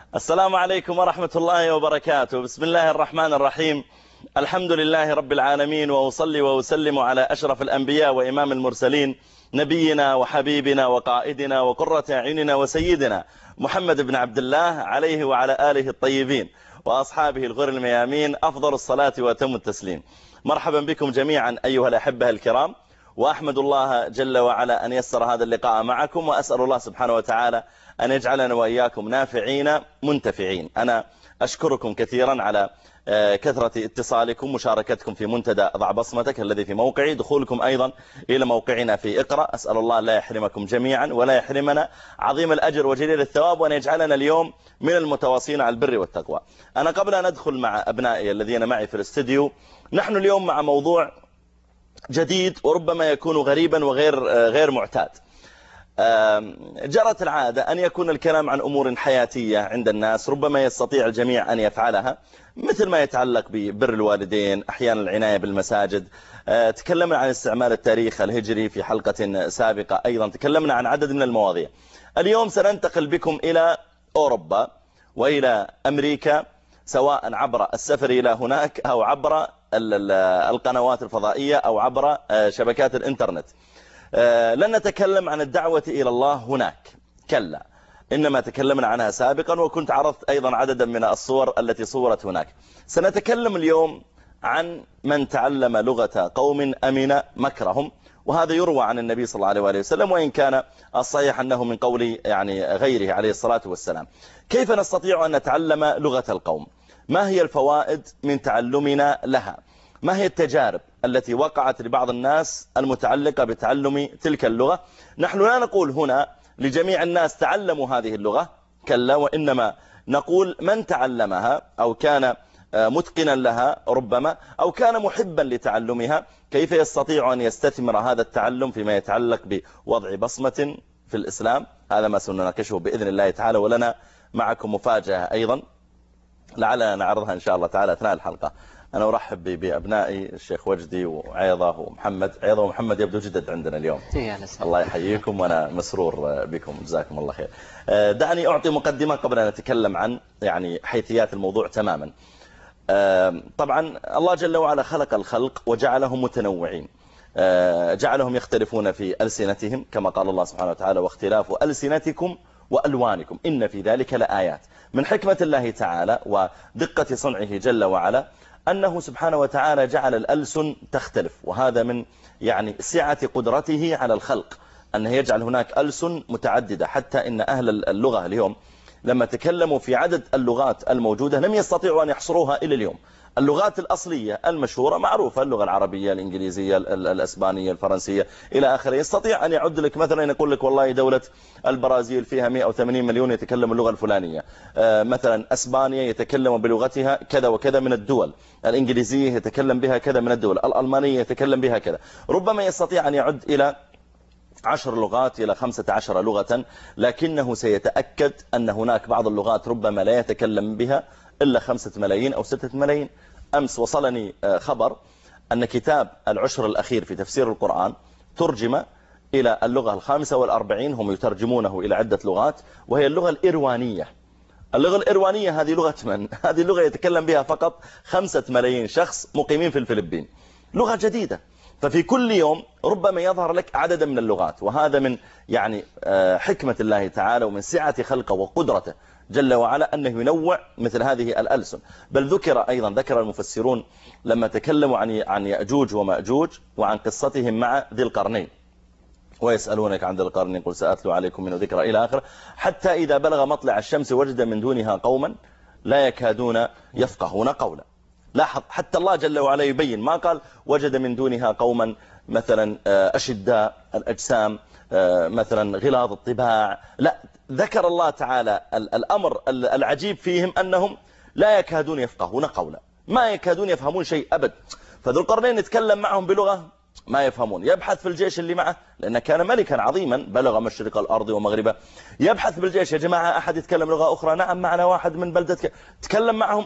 السلام عليكم ورحمة الله وبركاته. بسم الله الرحمن الرحيم. الحمد لله رب العالمين، وأصلي وأسلم على أشرف الأنبياء وإمام المرسلين، نبينا وحبيبنا وقائدنا وقرة أعيننا وسيدنا محمد بن عبد الله، عليه وعلى آله الطيبين وأصحابه الغر الميامين أفضل الصلاة وأتم التسليم. مرحبا بكم جميعا أيها الأحبة الكرام، وأحمد الله جل وعلا أن يسر هذا اللقاء معكم، وأسأل الله سبحانه وتعالى أن يجعلنا وإياكم نافعين منتفعين. أنا أشكركم كثيرا على كثرة اتصالكم، مشاركتكم في منتدى ضع بصمتك الذي في موقعي، دخولكم أيضا إلى موقعنا في اقرأ. أسأل الله لا يحرمكم جميعا ولا يحرمنا عظيم الأجر وجليل الثواب، وأن يجعلنا اليوم من المتواصين على البر والتقوى. أنا قبل أن أدخل مع أبنائي الذين معي في الاستديو، نحن اليوم مع موضوع جديد وربما يكون غريبا وغير معتاد. جرت العادة أن يكون الكلام عن أمور حياتية عند الناس ربما يستطيع الجميع أن يفعلها، مثل ما يتعلق ببر الوالدين، أحيانا العناية بالمساجد. تكلمنا عن استعمال التاريخ الهجري في حلقة سابقة، أيضا تكلمنا عن عدد من المواضيع. اليوم سننتقل بكم إلى أوروبا وإلى أمريكا، سواء عبر السفر إلى هناك أو عبر القنوات الفضائية أو عبر شبكات الإنترنت. لن نتكلم عن الدعوة إلى الله هناك، كلا، إنما تكلمنا عنها سابقا، وكنت عرضت أيضا عددا من الصور التي صورت هناك. سنتكلم اليوم عن من تعلم لغة قوم أمن مكرهم، وهذا يروى عن النبي صلى الله عليه وسلم، وإن كان الصحيح أنه من قول غيره عليه الصلاة والسلام. كيف نستطيع أن نتعلم لغة القوم؟ ما هي الفوائد من تعلمنا لها؟ ما هي التجارب التي وقعت لبعض الناس المتعلقة بتعلم تلك اللغة؟ نحن لا نقول هنا لجميع الناس تعلموا هذه اللغة، كلا، وإنما نقول من تعلمها أو كان متقنا لها ربما، أو كان محبا لتعلمها، كيف يستطيع أن يستثمر هذا التعلم فيما يتعلق بوضع بصمة في الإسلام. هذا ما سنناقشه بإذن الله تعالى، ولنا معكم مفاجأة أيضا لعلنا نعرضها إن شاء الله تعالى أثناء الحلقة. أنا أرحب بأبنائي الشيخ وجدي وعيضة ومحمد. عيضة ومحمد يبدو جدد عندنا اليوم. الله يحييكم وأنا مسرور بكم، جزاكم الله خير. دعني أعطي مقدمة قبل أن نتكلم عن حيثيات الموضوع تماما. طبعا الله جل وعلا خلق الخلق وجعلهم متنوعين، جعلهم يختلفون في ألسنتهم، كما قال الله سبحانه وتعالى: واختلاف ألسنتكم وألوانكم إن في ذلك لآيات. من حكمة الله تعالى ودقة صنعه جل وعلا أنه سبحانه وتعالى جعل الألسن تختلف، وهذا من سعة قدرته على الخلق، أنه يجعل هناك ألسن متعددة، حتى إن أهل اللغة اليوم لما تكلموا في عدد اللغات الموجودة لم يستطيعوا أن يحصروها إلى اليوم. اللغات الأصلية المشهورة معروفة، اللغة العربية، الإنجليزية، الأسبانية، الفرنسية إلى آخره. يستطيع أن يعد لك مثلا، يقول لك والله دولة البرازيل فيها 180 مليون يتكلم اللغة الفلانية، مثلا أسبانيا يتكلم بلغتها كذا وكذا من الدول، الإنجليزية يتكلم بها كذا من الدول، الألمانية يتكلم بها كذا. ربما يستطيع أن يعد إلى 10 لغات إلى 15 لغة، لكنه سيتأكد أن هناك بعض اللغات ربما لا يتكلم بها إلا 5 ملايين أو 6 ملايين. أمس وصلني خبر أن كتاب العشر الأخير في تفسير القرآن ترجم إلى اللغة 45، هم يترجمونه إلى عدة لغات، وهي اللغة الإيروانية. اللغة الإيروانية هذه لغة من؟ هذه اللغة يتكلم بها فقط 5 ملايين شخص مقيمين في الفلبين، لغة جديدة. ففي كل يوم ربما يظهر لك عددا من اللغات، وهذا من حكمة الله تعالى ومن سعة خلقه وقدرته جل وعلا أنه ينوع مثل هذه الألسن. بل ذكر المفسرون لما تكلموا عن يأجوج ومأجوج وعن قصتهم مع ذي القرنين: ويسألونك عن ذي القرنين قل سأتلو عليكم منه ذكر إلى آخر، حتى إذا بلغ مطلع الشمس وجد من دونها قوما لا يكادون يفقهون قولا. لاحظ، حتى الله جل وعلا يبين، ما قال وجد من دونها قوما مثلا أشداء الأجسام، مثلا غلاظ الطباع، لا، ذكر الله تعالى الأمر العجيب فيهم أنهم لا يكادون يفقهون قولا، ما يكادون يفهمون شيء أبد. فذو القرنين يتكلم معهم بلغة ما يفهمون، يبحث في الجيش اللي معه، لأنه كان ملكا عظيما بلغ مشرق الأرض ومغربه، يبحث بالجيش: يا جماعة أحد يتكلم لغة أخرى؟ نعم معنا واحد من بلدتك. تكلم معهم،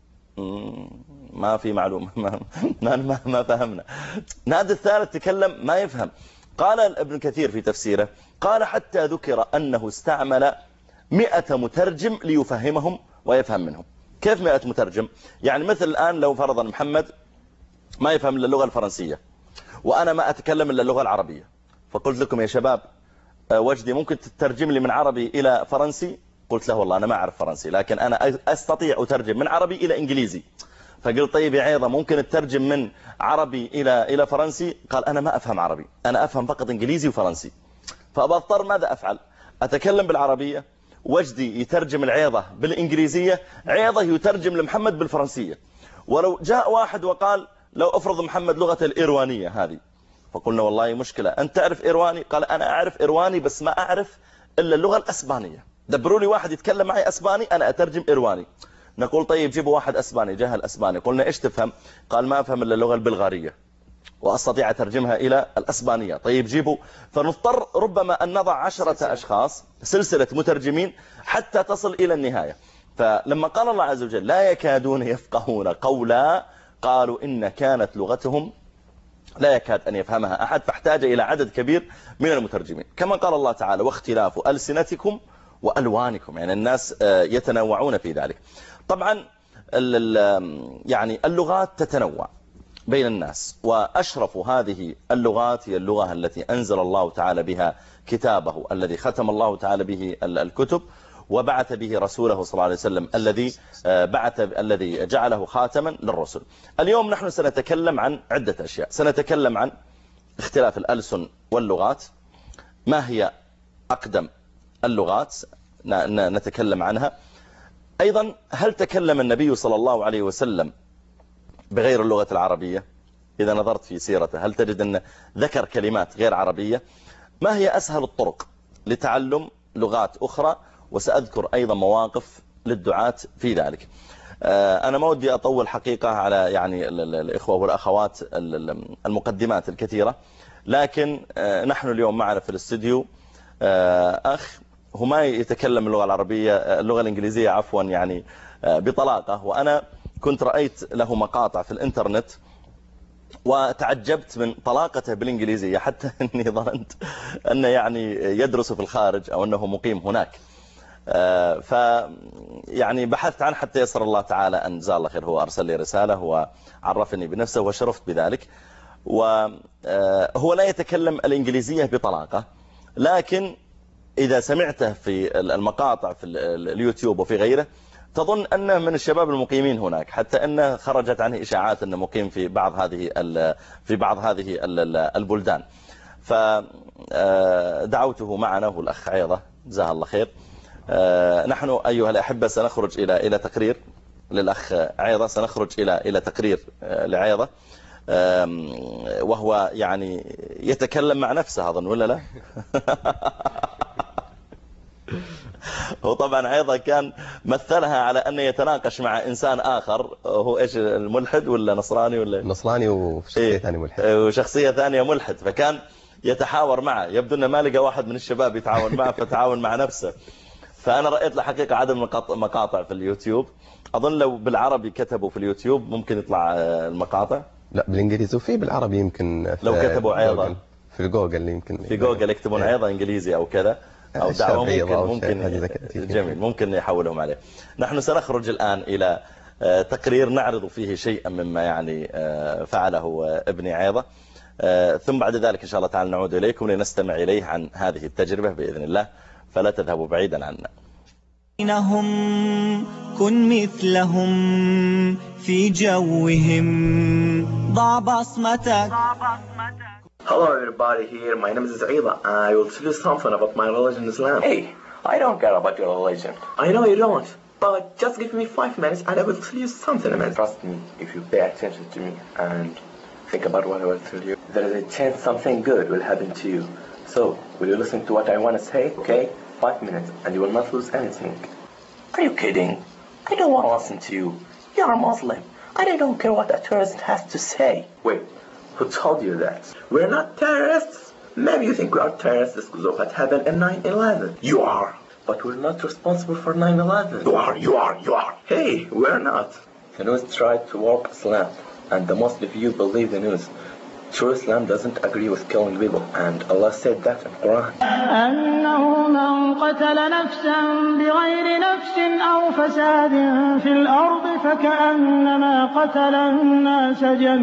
ما في معلومة، ما فهمنا. نادي الثالث تكلم، ما يفهم. قال ابن كثير في تفسيره، قال حتى ذكر أنه استعمل 100 مترجم ليفهمهم ويفهم منهم. كيف 100 مترجم؟ يعني مثل الآن لو فرضا محمد ما يفهم إلا اللغة الفرنسية وأنا ما أتكلم إلا اللغة العربية، فقلت لكم يا شباب وجدي ممكن تترجم لي من عربي إلى فرنسي؟ قلت له والله أنا ما أعرف فرنسي لكن أنا أستطيع أترجم من عربي إلى إنجليزي. فقلت طيب يا عيضة ممكن تترجم من عربي إلى فرنسي؟ قال أنا ما أفهم عربي، أنا أفهم فقط إنجليزي وفرنسي. فأضطر ماذا أفعل؟ أتكلم بالعربية، وجدي يترجم العيضة بالإنجليزية، عيضة يترجم لمحمد بالفرنسية. ولو جاء واحد وقال لو أفرض محمد لغة الإيروانية هذه، فقلنا والله مشكلة، أنت تعرف إيرواني؟ قال أنا أعرف إيرواني بس ما أعرف إلا اللغة الأسبانية، دبروا لي واحد يتكلم معي أسباني أنا أترجم إيرواني. نقول طيب جيبوا واحد أسباني جاهل أسباني. قلنا إيش تفهم؟ قال ما أفهم إلا اللغة البلغارية وأستطيع أترجمها إلى الأسبانية. طيب جيبوا. فنضطر ربما أن نضع 10 أشخاص سلسلة مترجمين حتى تصل إلى النهاية. فلما قال الله عز وجل لا يكادون يفقهون قولا، قالوا إن كانت لغتهم لا يكاد أن يفهمها أحد، فاحتاج إلى عدد كبير من المترجمين. كما قال الله تعالى واختلاف ألسنتكم وألوانكم، يعني الناس يتنوعون في ذلك. طبعا يعني اللغات تتنوع بين الناس، وأشرف هذه اللغات هي اللغة التي أنزل الله تعالى بها كتابه، الذي ختم الله تعالى به الكتب وبعث به رسوله صلى الله عليه وسلم الذي جعله خاتما للرسل. اليوم نحن سنتكلم عن عدة أشياء. سنتكلم عن اختلاف الألسن واللغات، ما هي أقدم اللغات نتكلم عنها. أيضا هل تكلم النبي صلى الله عليه وسلم بغير اللغة العربية؟ إذا نظرت في سيرته هل تجد أن ذكر كلمات غير عربية؟ ما هي أسهل الطرق لتعلم لغات أخرى؟ وسأذكر أيضا مواقف للدعاة في ذلك. أنا ما ودي أطول حقيقة على يعني الإخوة والأخوات المقدمات الكثيرة، لكن نحن اليوم معنا في الاستوديو أخ هو ما يتكلم اللغة العربية اللغة الإنجليزية عفوا يعني بطلاقة، وأنا كنت رأيت له مقاطع في الإنترنت وتعجبت من طلاقته بالإنجليزية، حتى أني ظننت أنه يعني يدرس في الخارج أو أنه مقيم هناك. يعني بحثت عنه حتى يسر الله تعالى أن جزاه الله خير، هو أرسل لي رسالة وعرفني بنفسه وشرفت بذلك. وهو لا يتكلم الإنجليزية بطلاقة، لكن إذا سمعته في المقاطع في اليوتيوب وفي غيره تظن أنه من الشباب المقيمين هناك، حتى أنه خرجت عنه إشاعات أنه مقيم في بعض هذه البلدان. فدعوته معنا هو الأخ عيضة جزاه الله خير. نحن أيها الأحبة سنخرج إلى تقرير للأخ عيضة، سنخرج إلى تقرير لعيضة، وهو يعني يتكلم مع نفسه أظن ولا لا؟ هو طبعا عيضة كان مثلها على أنه يتناقش مع إنسان آخر، هو إيش الملحد ولا نصراني ولا نصراني وشخصية ثانية ملحد، وشخصية ثانية ملحد، فكان يتحاور معه. يبدو أنه ما لقى واحد من الشباب يتعاون معه فتعاون مع نفسه. فأنا رأيت له حقيقة عدد مقاطع في اليوتيوب، أظن لو بالعربي كتبوا في اليوتيوب ممكن يطلع المقاطع. لا بالإنجليزي، وفي بالعربي يمكن لو كتبوا عيضة في جوجل يمكن في جوجل يكتبون عيضة إنجليزي أو كذا أو دعوة ممكن جميل ممكن يحولهم عليه. نحن سنخرج الآن إلى تقرير نعرض فيه شيئا مما يعني فعله ابن عيضة، ثم بعد ذلك إن شاء الله تعالى نعود إليكم لنستمع إليه عن هذه التجربة بإذن الله، فلا تذهبوا بعيدا عنا. كن مثلهم في جوهم، ضع بصمتك. Hello everybody here, my name is Aida. I will tell you something about my religion, Islam. Hey, I don't care about your religion. I know you don't, but just give me 5 minutes and I will tell you something, man. Trust me, if you pay attention to me and think about what I will tell you, there is a chance something good will happen to you. So, will you listen to what I want to say, okay? 5 minutes and you will not lose anything. Are you kidding? I don't want to listen to you. You're a Muslim and I don't care what a terrorist has to say. Wait, who told you that? We're not terrorists. Maybe you think we are terrorists because of what happened in 9/11. You are. But we're not responsible for 9/11. You are. Hey, we're not. The news tried to warp Islam, and the most of you believe the news. True Islam doesn't agree with killing people, and Allah said that in Quran. أنه من قتل نفسا بغير نفس أو فساد في الأرض فكأنما قتل الناس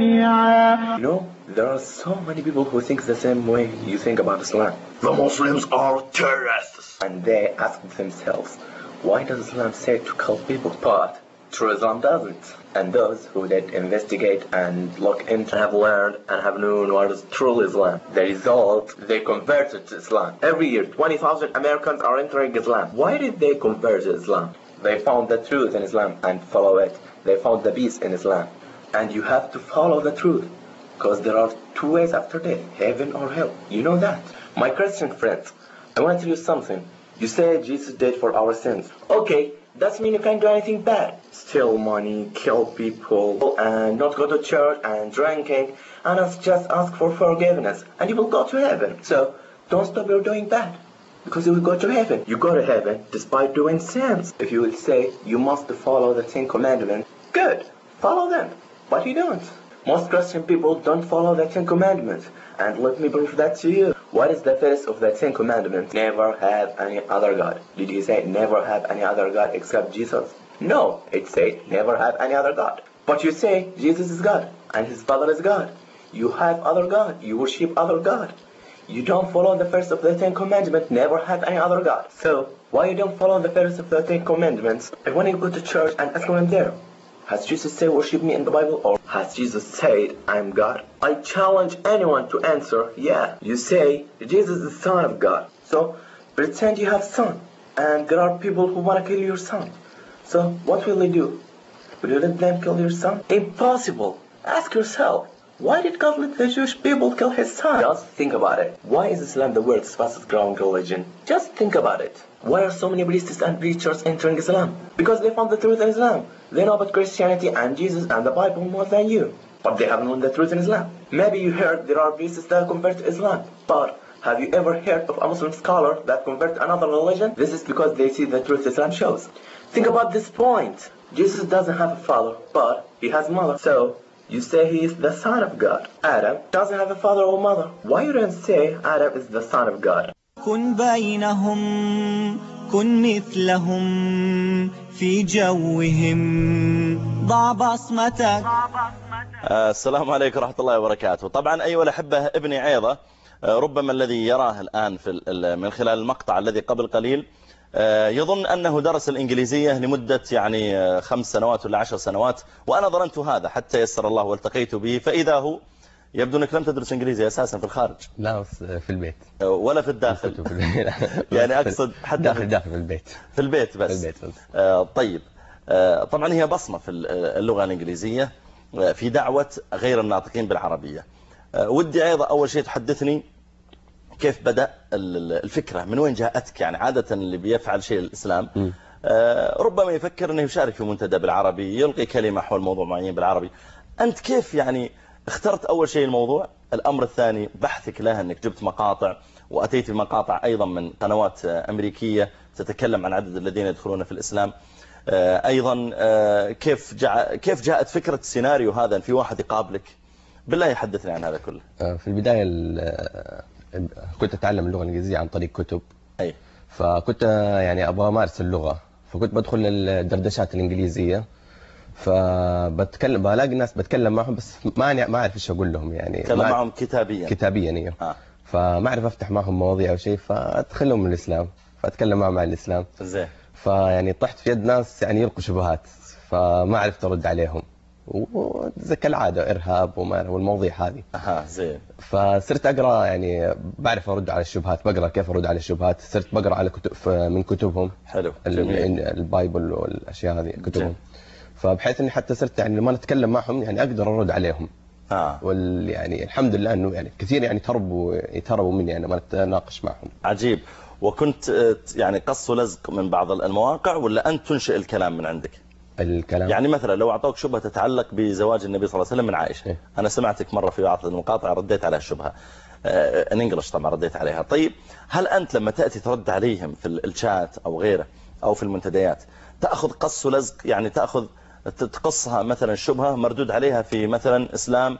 جميعا. You know, there are so many people who think the same way you think about Islam. The Muslims are terrorists. And they ask themselves, why does Islam say to kill people? But true Islam doesn't. And those who did investigate and look into have learned and have known what is true Islam. The result, they converted to Islam. Every year, 20,000 Americans are entering Islam. Why did they convert to Islam? They found the truth in Islam and follow it. They found the peace in Islam. And you have to follow the truth. Because there are two ways after death, heaven or hell. You know that. My Christian friends, I want to tell you something. You say Jesus died for our sins. Okay, that means you can't do anything bad. Steal money, kill people, and not go to church and drinking, and just ask for forgiveness, and you will go to heaven. So, don't stop your doing bad, because you will go to heaven. You go to heaven despite doing sins. If you will say you must follow the 10 commandments, good, follow them, but you don't. Most Christian people don't follow the 10 commandments, and let me prove that to you. What is the first of the 10 commandments? Never have any other God. Did he say never have any other God except Jesus? No, it said never have any other God. But you say Jesus is God and his Father is God. You have other God. You worship other God. You don't follow the first of the 10 commandments, never have any other God. So, why you don't follow the first of the 10 commandments? And when you go to church and ask them there, has Jesus said worship me in the Bible, or has Jesus said I am God? I challenge anyone to answer, yeah. You say Jesus is the Son of God. So pretend you have son, and there are people who want to kill your son. So what will they do? Will you let them kill your son? Impossible. Ask yourself, why did God let the Jewish people kill his son? Just think about it. Why is Islam the world's fastest growing religion? Just think about it. Why are so many priests and preachers entering Islam? Because they found the truth in Islam. They know about Christianity and Jesus and the Bible more than you. But they haven't known the truth in Islam. Maybe you heard there are priests that convert to Islam. But have you ever heard of a Muslim scholar that convert to another religion? This is because they see the truth Islam shows. Think about this point. Jesus doesn't have a father, but he has a mother. So, you say he is the son of God. Adam doesn't have a father or mother. Why you don't say Adam is the son of God? كن بينهم كن مثلهم في جوهم ضع بصمتك. السلام عليكم ورحمة الله وبركاته. طبعا أيها الأحبة، ابني عيضة ربما الذي يراه الآن من خلال المقطع الذي قبل قليل يظن أنه درس الإنجليزية لمدة يعني 5 سنوات ولا 10 سنوات، وأنا ظننت هذا حتى يسر الله والتقيت به، فإذا هو يبدو أنك لم تدرس إنجليزي أساسا في الخارج. لا، في البيت ولا في الداخل. يعني أقصد حتى داخل في البيت. في البيت بس. في البيت بس. طيب، طبعا هي بصمة في اللغة الإنجليزية في دعوة غير الناطقين بالعربية. ودي أيضا أول شيء تحدثني كيف بدأ الفكرة، من وين جاءتك؟ يعني عادة اللي بيفعل شيء الإسلام ربما يفكر أنه يشارك في منتدى بالعربي، يلقي كلمة حول موضوع معين بالعربي. أنت كيف يعني اخترت أول شيء الموضوع؟ الأمر الثاني بحثك له، أنك جبت مقاطع وأتيت بمقاطع أيضا من قنوات أمريكية تتكلم عن عدد الذين يدخلون في الإسلام. أيضا كيف جاءت فكرة السيناريو هذا في واحد يقابلك؟ بالله يحدثني عن هذا كله. في البداية كنت أتعلم اللغة الإنجليزية عن طريق كتب. أي. فكنت يعني أبغى أمارس اللغة، فكنت بدخل الدردشات الإنجليزية، بلاقي الناس بتكلم معهم بس ما أعرف إيش أقول لهم، يعني تكلم معهم كتابيا أيوه. فما أعرف أفتح معهم مواضيع أو شيء، فأدخلهم من الإسلام، فأتكلم معهم عن الإسلام. زين. فيعني طحت في يد ناس يعني يلقوا شبهات، فما عرفت أرد عليهم، وزي كالعادة إرهاب والمواضيع هذه. زين. فصرت أقرأ، يعني بعرف أرد على الشبهات، بقرأ كيف أرد على الشبهات، صرت بقرأ على كتب من كتبهم. حلو. البايبل والأشياء هذه كتبهم. فبحيث اني حتى صرت يعني لما اتكلم معهم يعني اقدر ارد عليهم. يعني الحمد لله انه يعني كثير يعني يتهربوا مني يعني لما اتناقش معهم. عجيب. وكنت يعني قص ولزق من بعض المواقع، ولا انت تنشئ الكلام من عندك؟ الكلام يعني مثلا لو اعطوك شبهه تتعلق بزواج النبي صلى الله عليه وسلم من عائشه، انا سمعتك مره في بعض المقاطع رديت على الشبهه ان انجلش طبعا رديت عليها. طيب، هل انت لما تاتي ترد عليهم في الشات او غيره او في المنتديات تاخذ قص ولزق، يعني تاخذ تقصها مثلا شبهة مردود عليها في مثلا إسلام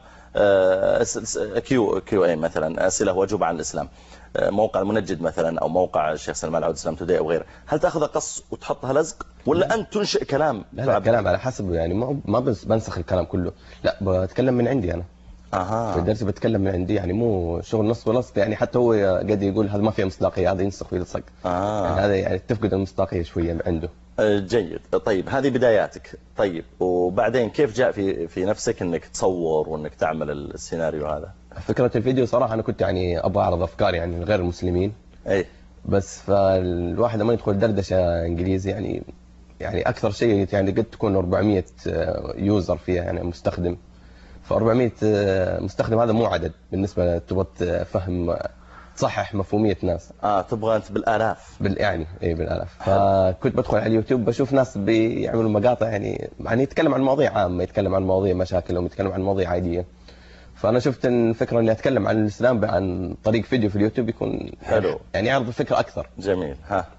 QA مثلا أسئلة وأجوبة عن الإسلام، موقع المنجد مثلا أو موقع الشيخ سلمان العود إسلام توداي أو غيره، هل تأخذ قص وتحطها لزق ولا أنت تنشئ كلام؟ لا كلام على حسب يعني، ما بنسخ الكلام كله، لا بتكلم من عندي أنا. في الدرس بتكلم من عندي يعني، مو شغل نص ونص يعني. حتى هو قد يقول هذا ما فيه مصداقية، هذا ينسخ ويلصق. يعني هذا يعني تفقد المصداقية شوية عنده. جيد. طيب هذه بداياتك. طيب وبعدين كيف جاء في نفسك انك تصور وانك تعمل السيناريو هذا؟ فكرة الفيديو صراحة انا كنت يعني ابغى اعرض افكاري يعني غير المسلمين. اي بس فالواحد لما يدخل دردشة انجليزي يعني اكثر شيء يعني قد تكون 400 يوزر فيها يعني مستخدم. ف 400 مستخدم هذا مو عدد بالنسبة تبغى تفهم تصحح مفهومية ناس. تبغى انت بالالاف يعني اي بالالاف. فكنت بدخل على اليوتيوب بشوف ناس بيعملوا مقاطع يعني يتكلم عن مواضيع عامة، يتكلم عن مواضيع مشاكلهم، يتكلم عن مواضيع عادية. فانا شفت ان الفكرة اني اتكلم عن الاسلام عن طريق فيديو في اليوتيوب يكون حلو، يعني يعرض الفكرة اكثر. جميل.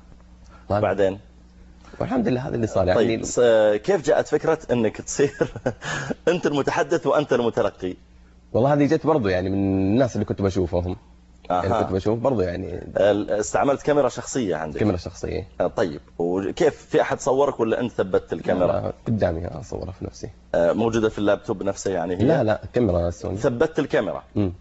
بعدين والحمد لله هذا اللي صار يعني. طيب كيف جاءت فكرة انك تصير انت المتحدث وانت المتلقي؟ والله هذه جت برضو يعني من الناس اللي كنت بشوفهم. يعني كنت بشوف برضو يعني. استعملت كاميرا شخصية عندك؟ كاميرا شخصية. طيب وكيف، في أحد صورك ولا أنت ثبتت الكاميرا؟ قدامي أصورها في نفسي. موجودة في اللابتوب نفسه يعني هي؟ لا كاميرا سوني. ثبتت الكاميرا.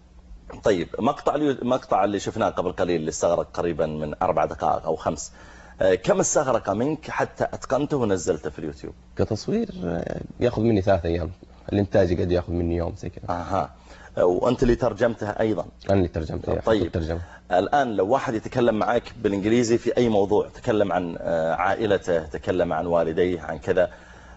طيب مقطع اللي شفناه قبل قليل اللي استغرق قريبا من 4 دقائق أو 5، كم استغرق منك حتى أتقنته ونزلته في اليوتيوب؟ كتصوير يأخذ مني 3 أيام، الإنتاج قد يأخذ مني يوم زي كذا. وأنت اللي ترجمتها أيضا؟ أنا اللي ترجمتها. طيب الآن لو واحد يتكلم معك بالإنجليزي في أي موضوع، تكلم عن عائلته، تكلم عن والديه، عن كذا،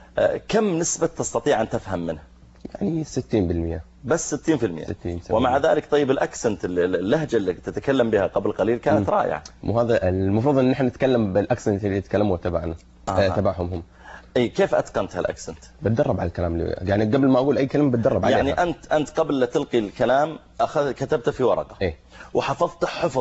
كم نسبة تستطيع أن تفهم منه؟ يعني 60%. بس 60%. ومع ذلك طيب الأكسنت، اللهجة اللي تتكلم بها قبل قليل كانت رائعة. مو هذا المفروض أن نحن نتكلم بالأكسنت اللي يتكلموا تبعنا تبعهم هم. اي كيف اتقنت هالاكسنت؟ بتدرب على الكلام يعني قبل ما اقول اي كلمه بتدرب عليها. يعني انت قبل لا تلقي الكلام كتبته في ورقه وحفظته حفظ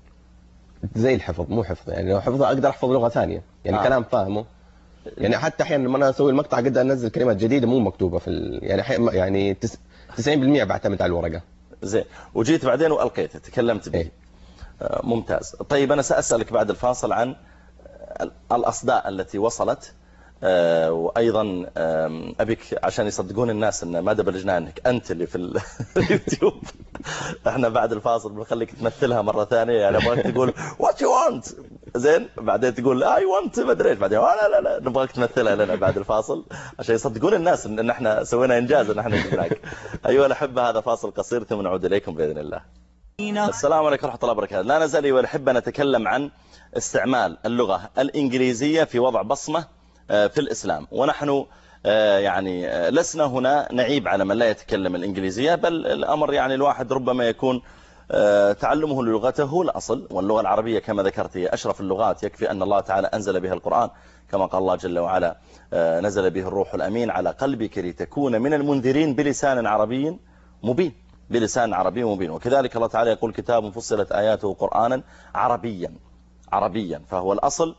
زي الحفظ، مو حفظ يعني. لو حفظه اقدر احفظ لغه ثانيه يعني كلام فاهمه يعني. حتى احيانا لما انا اسوي المقطع اقدر انزل كلمات جديده مو مكتوبه في يعني 90% بعتمد على الورقه. زين. وجيت بعدين والقيته تكلمت به. ممتاز. طيب انا ساسالك بعد الفاصل عن الاصداء التي وصلت، وايضا ابيك عشان يصدقون الناس ان ما دبلجنا انك انت اللي في اليوتيوب. احنا بعد الفاصل بنخليك تمثلها مره ثانيه يعني. ابغاك تقول وات يو وانت، زين، بعدين تقول اي وانت ما ادري ايش، بعدين لا نبغاك تمثلها لنا بعد الفاصل عشان يصدقون الناس ان احنا سوينا انجاز ان احنا جبناك. ايها الاحبه هذا فاصل قصير ثم نعود اليكم باذن الله. السلام عليكم ورحمه الله وبركاته. لا نزال ايها الاحبه نتكلم عن استعمال اللغه الانجليزيه في وضع بصمه في الإسلام، ونحن يعني لسنا هنا نعيب على من لا يتكلم الإنجليزية، بل الأمر يعني الواحد ربما يكون تعلمه للغته الأصل، واللغة العربية كما ذكرت هي أشرف اللغات. يكفي أن الله تعالى أنزل بها القرآن كما قال الله جل وعلا نزل به الروح الأمين على قلبك لتكون من المنذرين بلسان عربي مبين، بلسان عربي مبين. وكذلك الله تعالى يقول كتاب فصلت آياته قرآنا عربيا، فهو الأصل.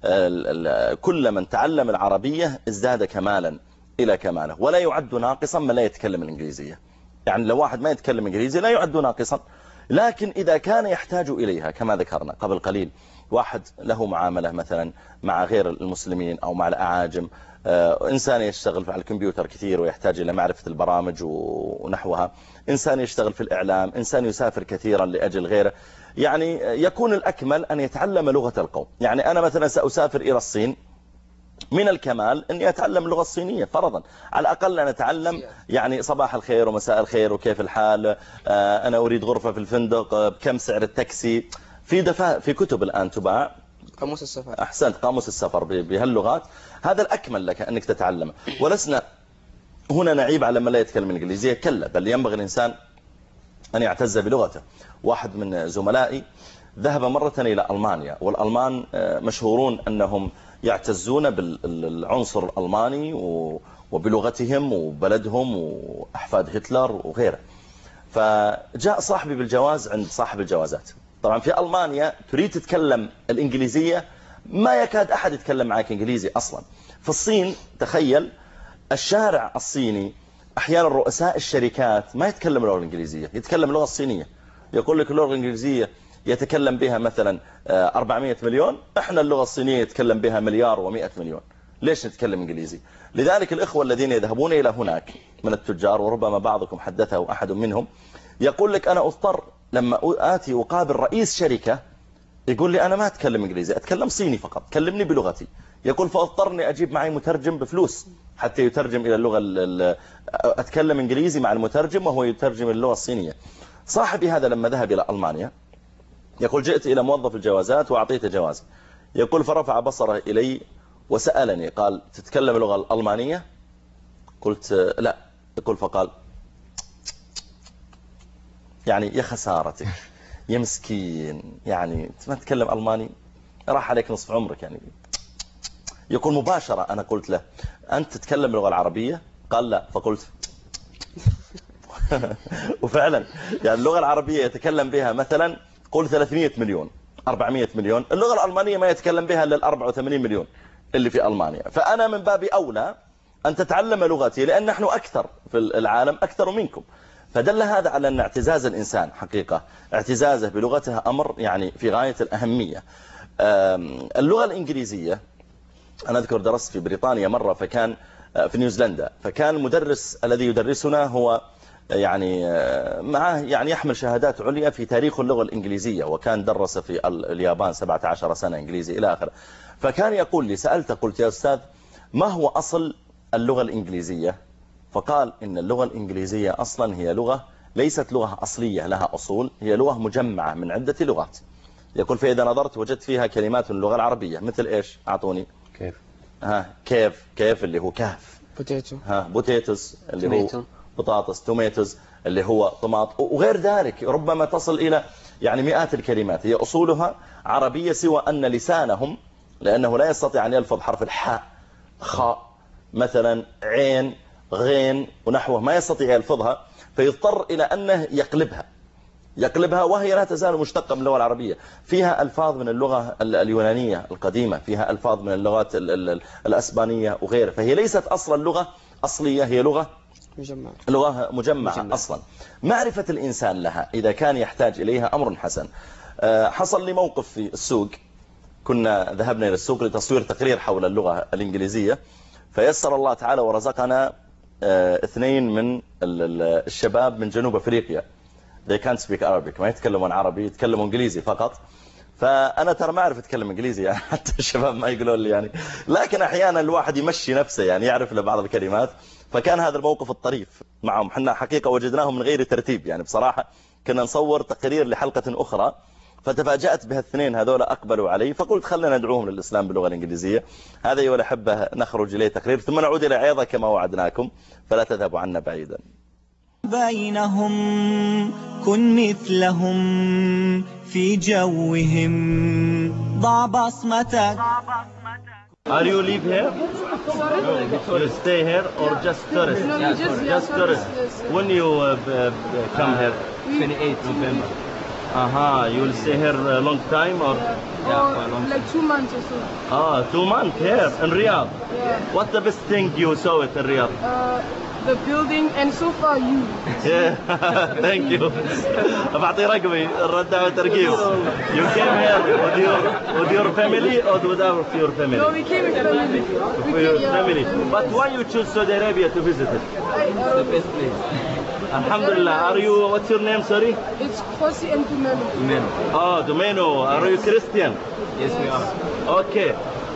كل من تعلم العربية ازداد كمالا إلى كماله، ولا يعد ناقصا من لا يتكلم الإنجليزية. يعني لو واحد ما يتكلم إنجليزي لا يعد ناقصا، لكن إذا كان يحتاج إليها كما ذكرنا قبل قليل، واحد له معاملة مثلا مع غير المسلمين أو مع الأعاجم، إنسان يشتغل على الكمبيوتر كثير ويحتاج إلى معرفة البرامج ونحوها، إنسان يشتغل في الإعلام، إنسان يسافر كثيرا لأجل غيره، يعني يكون الأكمل أن يتعلم لغة القوم. يعني أنا مثلا سأسافر إلى الصين، من الكمال أني أتعلم اللغة الصينية فرضا، على الأقل أن أتعلم يعني صباح الخير ومساء الخير وكيف الحال، أنا أريد غرفة في الفندق، بكم سعر التاكسي. في كتب الآن تباع قاموس السفر. أحسنت، قاموس السفر بهاللغات. هذا الأكمل لك أنك تتعلم. ولسنا هنا نعيب على من لا يتكلم الإنجليزية، كلا، بل ينبغي الإنسان أن يعتز بلغته. واحد من زملائي ذهب مرة إلى ألمانيا، والألمان مشهورون أنهم يعتزون بالعنصر الألماني وبلغتهم وبلدهم وأحفاد هتلر وغيره. فجاء صاحبي بالجواز عند صاحب الجوازات. طبعا في ألمانيا تريد تتكلم الإنجليزية ما يكاد أحد يتكلم معك إنجليزي أصلا. في الصين تخيل الشارع الصيني أحيانا رؤساء الشركات ما يتكلم اللغة الإنجليزية، يتكلم اللغة الصينية. يقول لك اللغة الإنجليزية يتكلم بها مثلا 400 مليون، احنا اللغة الصينية يتكلم بها 1,100 مليون. ليش نتكلم إنجليزي؟ لذلك الإخوة الذين يذهبون إلى هناك من التجار، وربما بعضكم حدثه أحد منهم، يقول لك أنا أضطر لما آتي أقابل رئيس شركة يقول لي أنا ما أتكلم إنجليزي، أتكلم صيني فقط، كلمني بلغتي. يقول فأضطرني أجيب معي مترجم بفلوس حتى يترجم إلى اللغة أتكلم إنجليزي مع المترجم وهو يترجم اللغة الصينية. صاحبي هذا لما ذهب إلى ألمانيا يقول جئت إلى موظف الجوازات وأعطيته جواز، يقول فرفع بصره إلي وسألني قال تتكلم اللغة الألمانية؟ قلت لا. يقول فقال يعني يا خسارتك يا مسكين، يعني ما تتكلم ألماني، راح عليك نصف عمرك يعني. يقول مباشرة أنا قلت له أنت تتكلم اللغة العربية؟ قال لا. فقلت وفعلا يعني اللغة العربية يتكلم بها مثلا قول 300 مليون 400 مليون، اللغة الألمانية ما يتكلم بها إلا 84 مليون اللي في ألمانيا. فأنا من باب أولى أن تتعلم لغتي، لأن نحن أكثر في العالم أكثر منكم. فدل هذا على أن اعتزاز الإنسان حقيقة، اعتزازه بلغته أمر يعني في غاية الأهمية. اللغة الإنجليزية أنا أذكر درست في بريطانيا مرة، فكان في نيوزيلندا، فكان المدرس الذي يدرسنا هو يعني معه يعني يحمل شهادات عليا في تاريخ اللغة الإنجليزية، وكان درس في اليابان 17 سنة إنجليزي إلى آخره. فكان يقول لي، سألته قلت يا أستاذ ما هو أصل اللغة الإنجليزية؟ فقال إن اللغة الإنجليزية أصلا هي لغة ليست لغة أصلية لها أصول، هي لغة مجمعة من عدة لغات. يقول فإذا نظرت وجدت فيها كلمات من اللغة العربية مثل إيش؟ أعطوني. كيف. كيف اللي هو كهف. بوتيتو. بوتيتوس اللي هو بطاطس. توميتوز اللي هو طماط، وغير ذلك ربما تصل إلى يعني مئات الكلمات هي أصولها عربية، سوى أن لسانهم لأنه لا يستطيع أن يلفظ حرف الحاء خاء مثلا عين غين ونحوه، ما يستطيع يلفظها، فيضطر إلى أنه يقلبها وهي لا تزال مشتقة من اللغة العربية. فيها ألفاظ من اللغة اليونانية القديمة، فيها ألفاظ من اللغات الأسبانية وغيرها، فهي ليست أصلا لغة أصلية، هي لغة مجمعة أصلا. معرفة الإنسان لها إذا كان يحتاج إليها أمر حسن. حصل لي موقف في السوق، كنا ذهبنا إلى السوق لتصوير تقرير حول اللغة الإنجليزية، فيسر الله تعالى ورزقنا 2 من الشباب من جنوب أفريقيا. they can't speak Arabic، ما يتكلمون عربي، يتكلمون إنجليزي فقط. فأنا ترى ما أعرف أتكلم إنجليزي يعني، حتى الشباب ما يقولون لي يعني، لكن أحيانا الواحد يمشي نفسه يعني يعرف له بعض الكلمات. فكان هذا الموقف الطريف معهم، حنا حقيقة وجدناهم من غير ترتيب يعني، بصراحة كنا نصور تقرير لحلقة أخرى، فتفاجأت بها 2 هذولا أقبلوا علي، فقلت خلنا ندعوهم للإسلام باللغة الإنجليزية. هذا أيها الأحبة نخرج إليه تقرير ثم نعود إلى عيضة كما وعدناكم، فلا تذهبوا عنا بعيدا. بينهم كن مثلهم في جوهم ضع بصمتك. Are you live here? You stay here or just tourist? No, just tourist. When you come here? 28 November. You'll stay here a long time or? Like 2 months or so. 2 months here in Riyadh. Yeah. What's the best thing you saw it in Riyadh? The building and so far you. Yeah, thank you. بعطي رقمي الردة والترقيب. You came here with your family or without your family? No, we came with family. With your family. But why you choose Saudi Arabia to visit it? The best place. Alhamdulillah. What's your name, sorry? It's Khosi and Tumeno. Tumeno. Are you Christian? Yes, we are. Okay.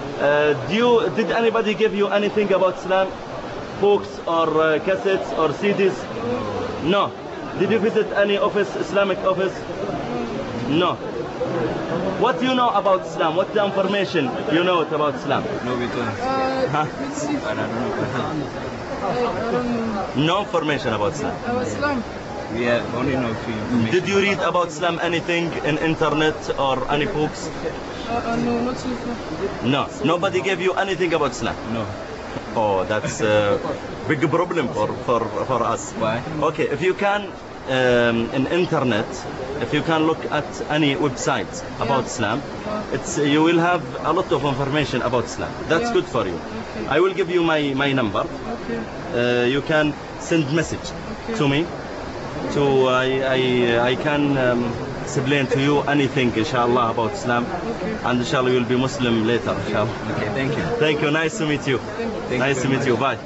Did anybody give you anything about Islam? Books or cassettes or CDs? No. Did you visit any office, Islamic office? No. What do you know about Islam? What's the information you know about Islam? No, we don't. Let's see. I don't know. I don't know. No information about Islam. Islam. We only know a few information. Did you read about Islam anything in internet or any books? No, not so far. No. Nobody gave you anything about Islam? No. Oh, that's a big problem for us. Why? Okay, if you can in internet, if you can look at any website about Islam, you will have a lot of information about Islam. That's good for you. I will give you my number. You can send message to me. So I can explain to you anything inshallah about Islam, and inshallah you will be Muslim later inshallah. Okay, thank you. Thank you. Nice to meet you. Nice to meet you. Bye.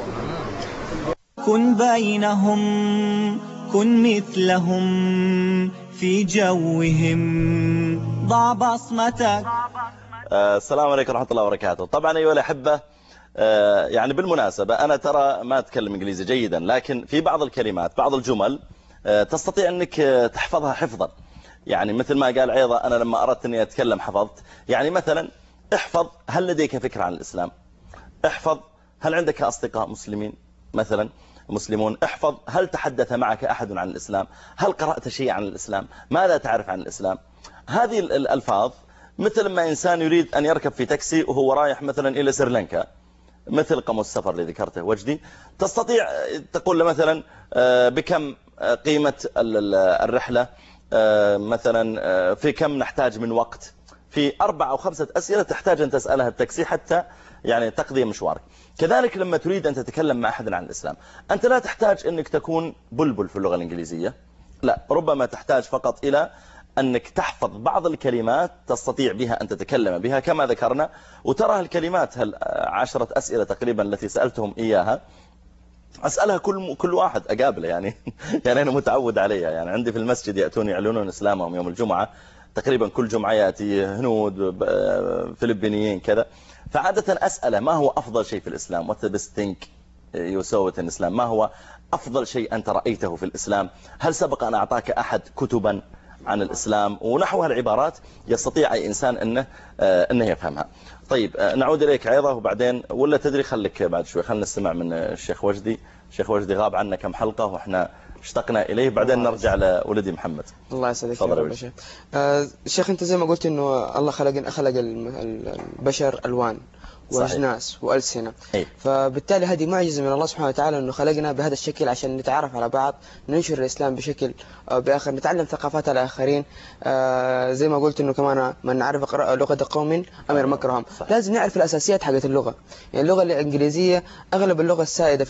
كن بينهم كن مثلهم في جوهم ضع بصمتك. السلام عليكم ورحمة الله وبركاته. طبعا أيها الأحبة، يعني بالمناسبة أنا ترى ما أتكلم إنجليزي جيدا، لكن في بعض الكلمات بعض الجمل تستطيع أنك تحفظها حفظا. يعني مثل ما قال عيضة، أنا لما أردت أني أتكلم حفظت. يعني مثلا احفظ هل لديك فكرة عن الإسلام، احفظ هل عندك أصدقاء مسلمين مثلا مسلمون، احفظ هل تحدث معك أحد عن الإسلام، هل قرأت شيء عن الإسلام، ماذا تعرف عن الإسلام. هذه الألفاظ مثل ما إنسان يريد أن يركب في تاكسي وهو رايح مثلا إلى سريلانكا، مثل قاموس السفر اللي ذكرته وجدي، تستطيع تقول له مثلا بكم قيمة الرحلة، مثلا في كم نحتاج من وقت، في 4 أو 5 أسئلة تحتاج أن تسألها التاكسي حتى يعني تقضي مشوارك. كذلك لما تريد أن تتكلم مع أحد عن الإسلام، أنت لا تحتاج أنك تكون بلبل في اللغة الإنجليزية، لا، ربما تحتاج فقط إلى أنك تحفظ بعض الكلمات تستطيع بها أن تتكلم بها كما ذكرنا. وترى الكلمات 10 أسئلة تقريبا التي سألتهم إياها أسألها كل واحد أقابله يعني يعني أنا متعود عليها. يعني عندي في المسجد يأتون يعلنون إسلامهم يوم الجمعة، تقريبا كل جمعة يأتي هنود فلبينيين كذا، فعادة أسأله ما هو أفضل شيء في الإسلام، what the best thing you saw in Islam، ما هو أفضل شيء أنت رأيته في الإسلام، هل سبق أن أعطاك أحد كتبا عن الإسلام، ونحو هالعبارات يستطيع أي إنسان أنه يفهمها. طيب نعود إليك عيضة، وبعدين ولا تدري خليك بعد شوي خلنا نستمع من الشيخ وجدي. الشيخ وجدي غاب عنا كم حلقة وإحنا اشتقنا إليه، بعدين نرجع لولدي محمد. الله يسعدك يا شيخ. الشيخ أنت زي ما قلت إنه الله خلق البشر ألوان وأجناس وألسنة، فبالتالي هذه معجزة من الله سبحانه وتعالى أنه خلقنا بهذا الشكل عشان نتعرف على بعض، ننشر الإسلام بشكل أو بآخر، نتعلم ثقافات الآخرين. زي ما قلت أنه كمان من نعرف لغة قوم أمر مكرهم، لازم نعرف الأساسيات حقت اللغة. يعني اللغة الإنجليزية أغلب اللغة السائدة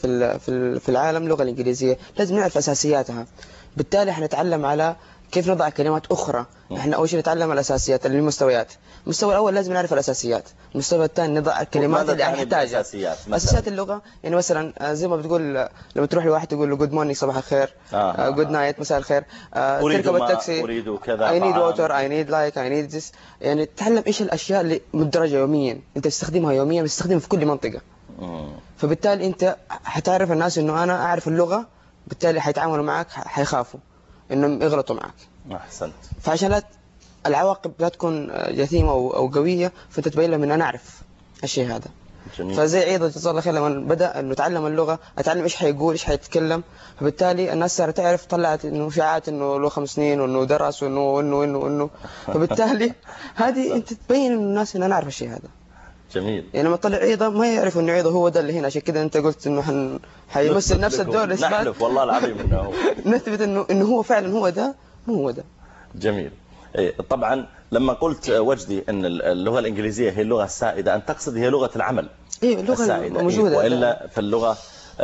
في العالم اللغة الإنجليزية، لازم نعرف أساسياتها. بالتالي حنتعلم على كيف نضع كلمات أخرى. احنا أول شيء نتعلم الأساسيات اللي المستويات. المستوى الأول لازم نعرف الأساسيات، المستوى الثاني نضع الكلمات اللي نحتاجها. أساسيات اللغة يعني مثلا زي ما بتقول لما تروح لواحد تقول له جود مورنينج صباح الخير، جود نايت مساء الخير، تركب التاكسي أريد كذا، I need water I need like I need this. يعني تتعلم إيش الأشياء اللي مدرجة يوميا أنت تستخدمها يوميا، بتستخدمها في كل منطقة. فبالتالي أنت حتعرف الناس إنه أنا أعرف اللغة، بالتالي حيتعاملوا معك، حيخافوا إنهم يغلطوا معك. أحسنت. فعشان لا العواقب لا تكون جثيمة أو قوية، فأنت تبين لهم إن أنا أعرف الشيء هذا. جميل. فزي عيضة جزاه الله خير لما بدأ إنه تعلم اللغة، أتعلم إيش حيقول إيش حيتكلم، فبالتالي الناس صارت تعرف، طلعت إنه شائعات إنه له 5 سنين وإنه درس وإنه فبالتالي هذه أنت تبين إنه الناس إن أنا أعرف الشيء هذا. جميل. يعني لما طلع عيضة ما يعرف إنه عيضة هو ده اللي هنا، عشان كده أنت قلت إنه حيمثل نفس الدور. نحلف والله العظيم إنه نثبت إنه هو فعلا هو ده، مو هو ده. جميل. طبعا لما قلت وجدي أن اللغة الإنجليزية هي اللغة السائدة، أن تقصد هي لغة العمل السائدة، موجودة. وإلا في اللغة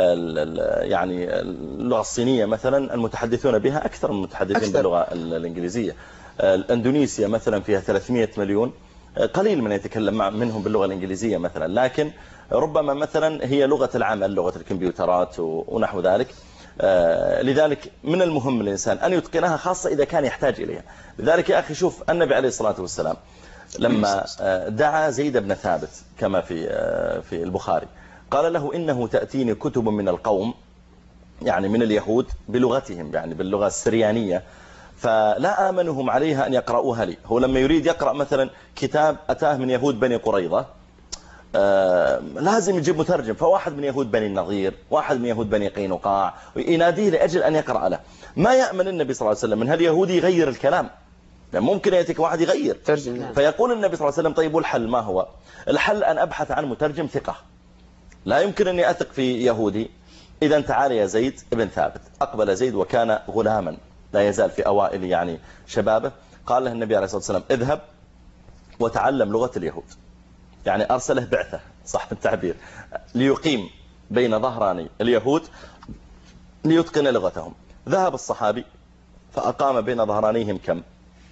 يعني اللغة الصينية مثلا المتحدثون بها أكثر من المتحدثين باللغة الإنجليزية. الأندونيسيا مثلا فيها 300 مليون، قليل من يتكلم منهم باللغة الإنجليزية مثلا، لكن ربما مثلا هي لغة العمل، لغة الكمبيوترات ونحو ذلك. لذلك من المهم الإنسان أن يتقنها، خاصة إذا كان يحتاج إليها. لذلك يا أخي شوف النبي عليه الصلاة والسلام لما دعا زيد بن ثابت كما في البخاري، قال له إنه تأتيني كتب من القوم، يعني من اليهود بلغتهم، يعني باللغة السريانية، فلا آمنهم عليها أن يقرؤوها لي. هو لما يريد يقرأ مثلا كتاب أتاه من يهود بني قريظة، لازم يجيب مترجم، فواحد من يهود بني النظير، واحد من يهود بني قينقاع، ويناديه لأجل أن يقرأ له. ما يأمن النبي صلى الله عليه وسلم من هاليهودي يغير الكلام، يعني ممكن يأتيك واحد يغير ترجم. فيقول النبي صلى الله عليه وسلم طيب والحل ما هو؟ الحل أن أبحث عن مترجم ثقة، لا يمكن أني أثق في يهودي. إذا تعال يا زيد ابن ثابت. أقبل زيد وكان غلاما لا يزال في أوائل يعني شبابه. قال له النبي عليه الصلاة والسلام اذهب وتعلم لغة اليهود، يعني أرسله بعثة صح التعبير ليقيم بين ظهراني اليهود ليتقن لغتهم. ذهب الصحابي فأقام بين ظهرانيهم كم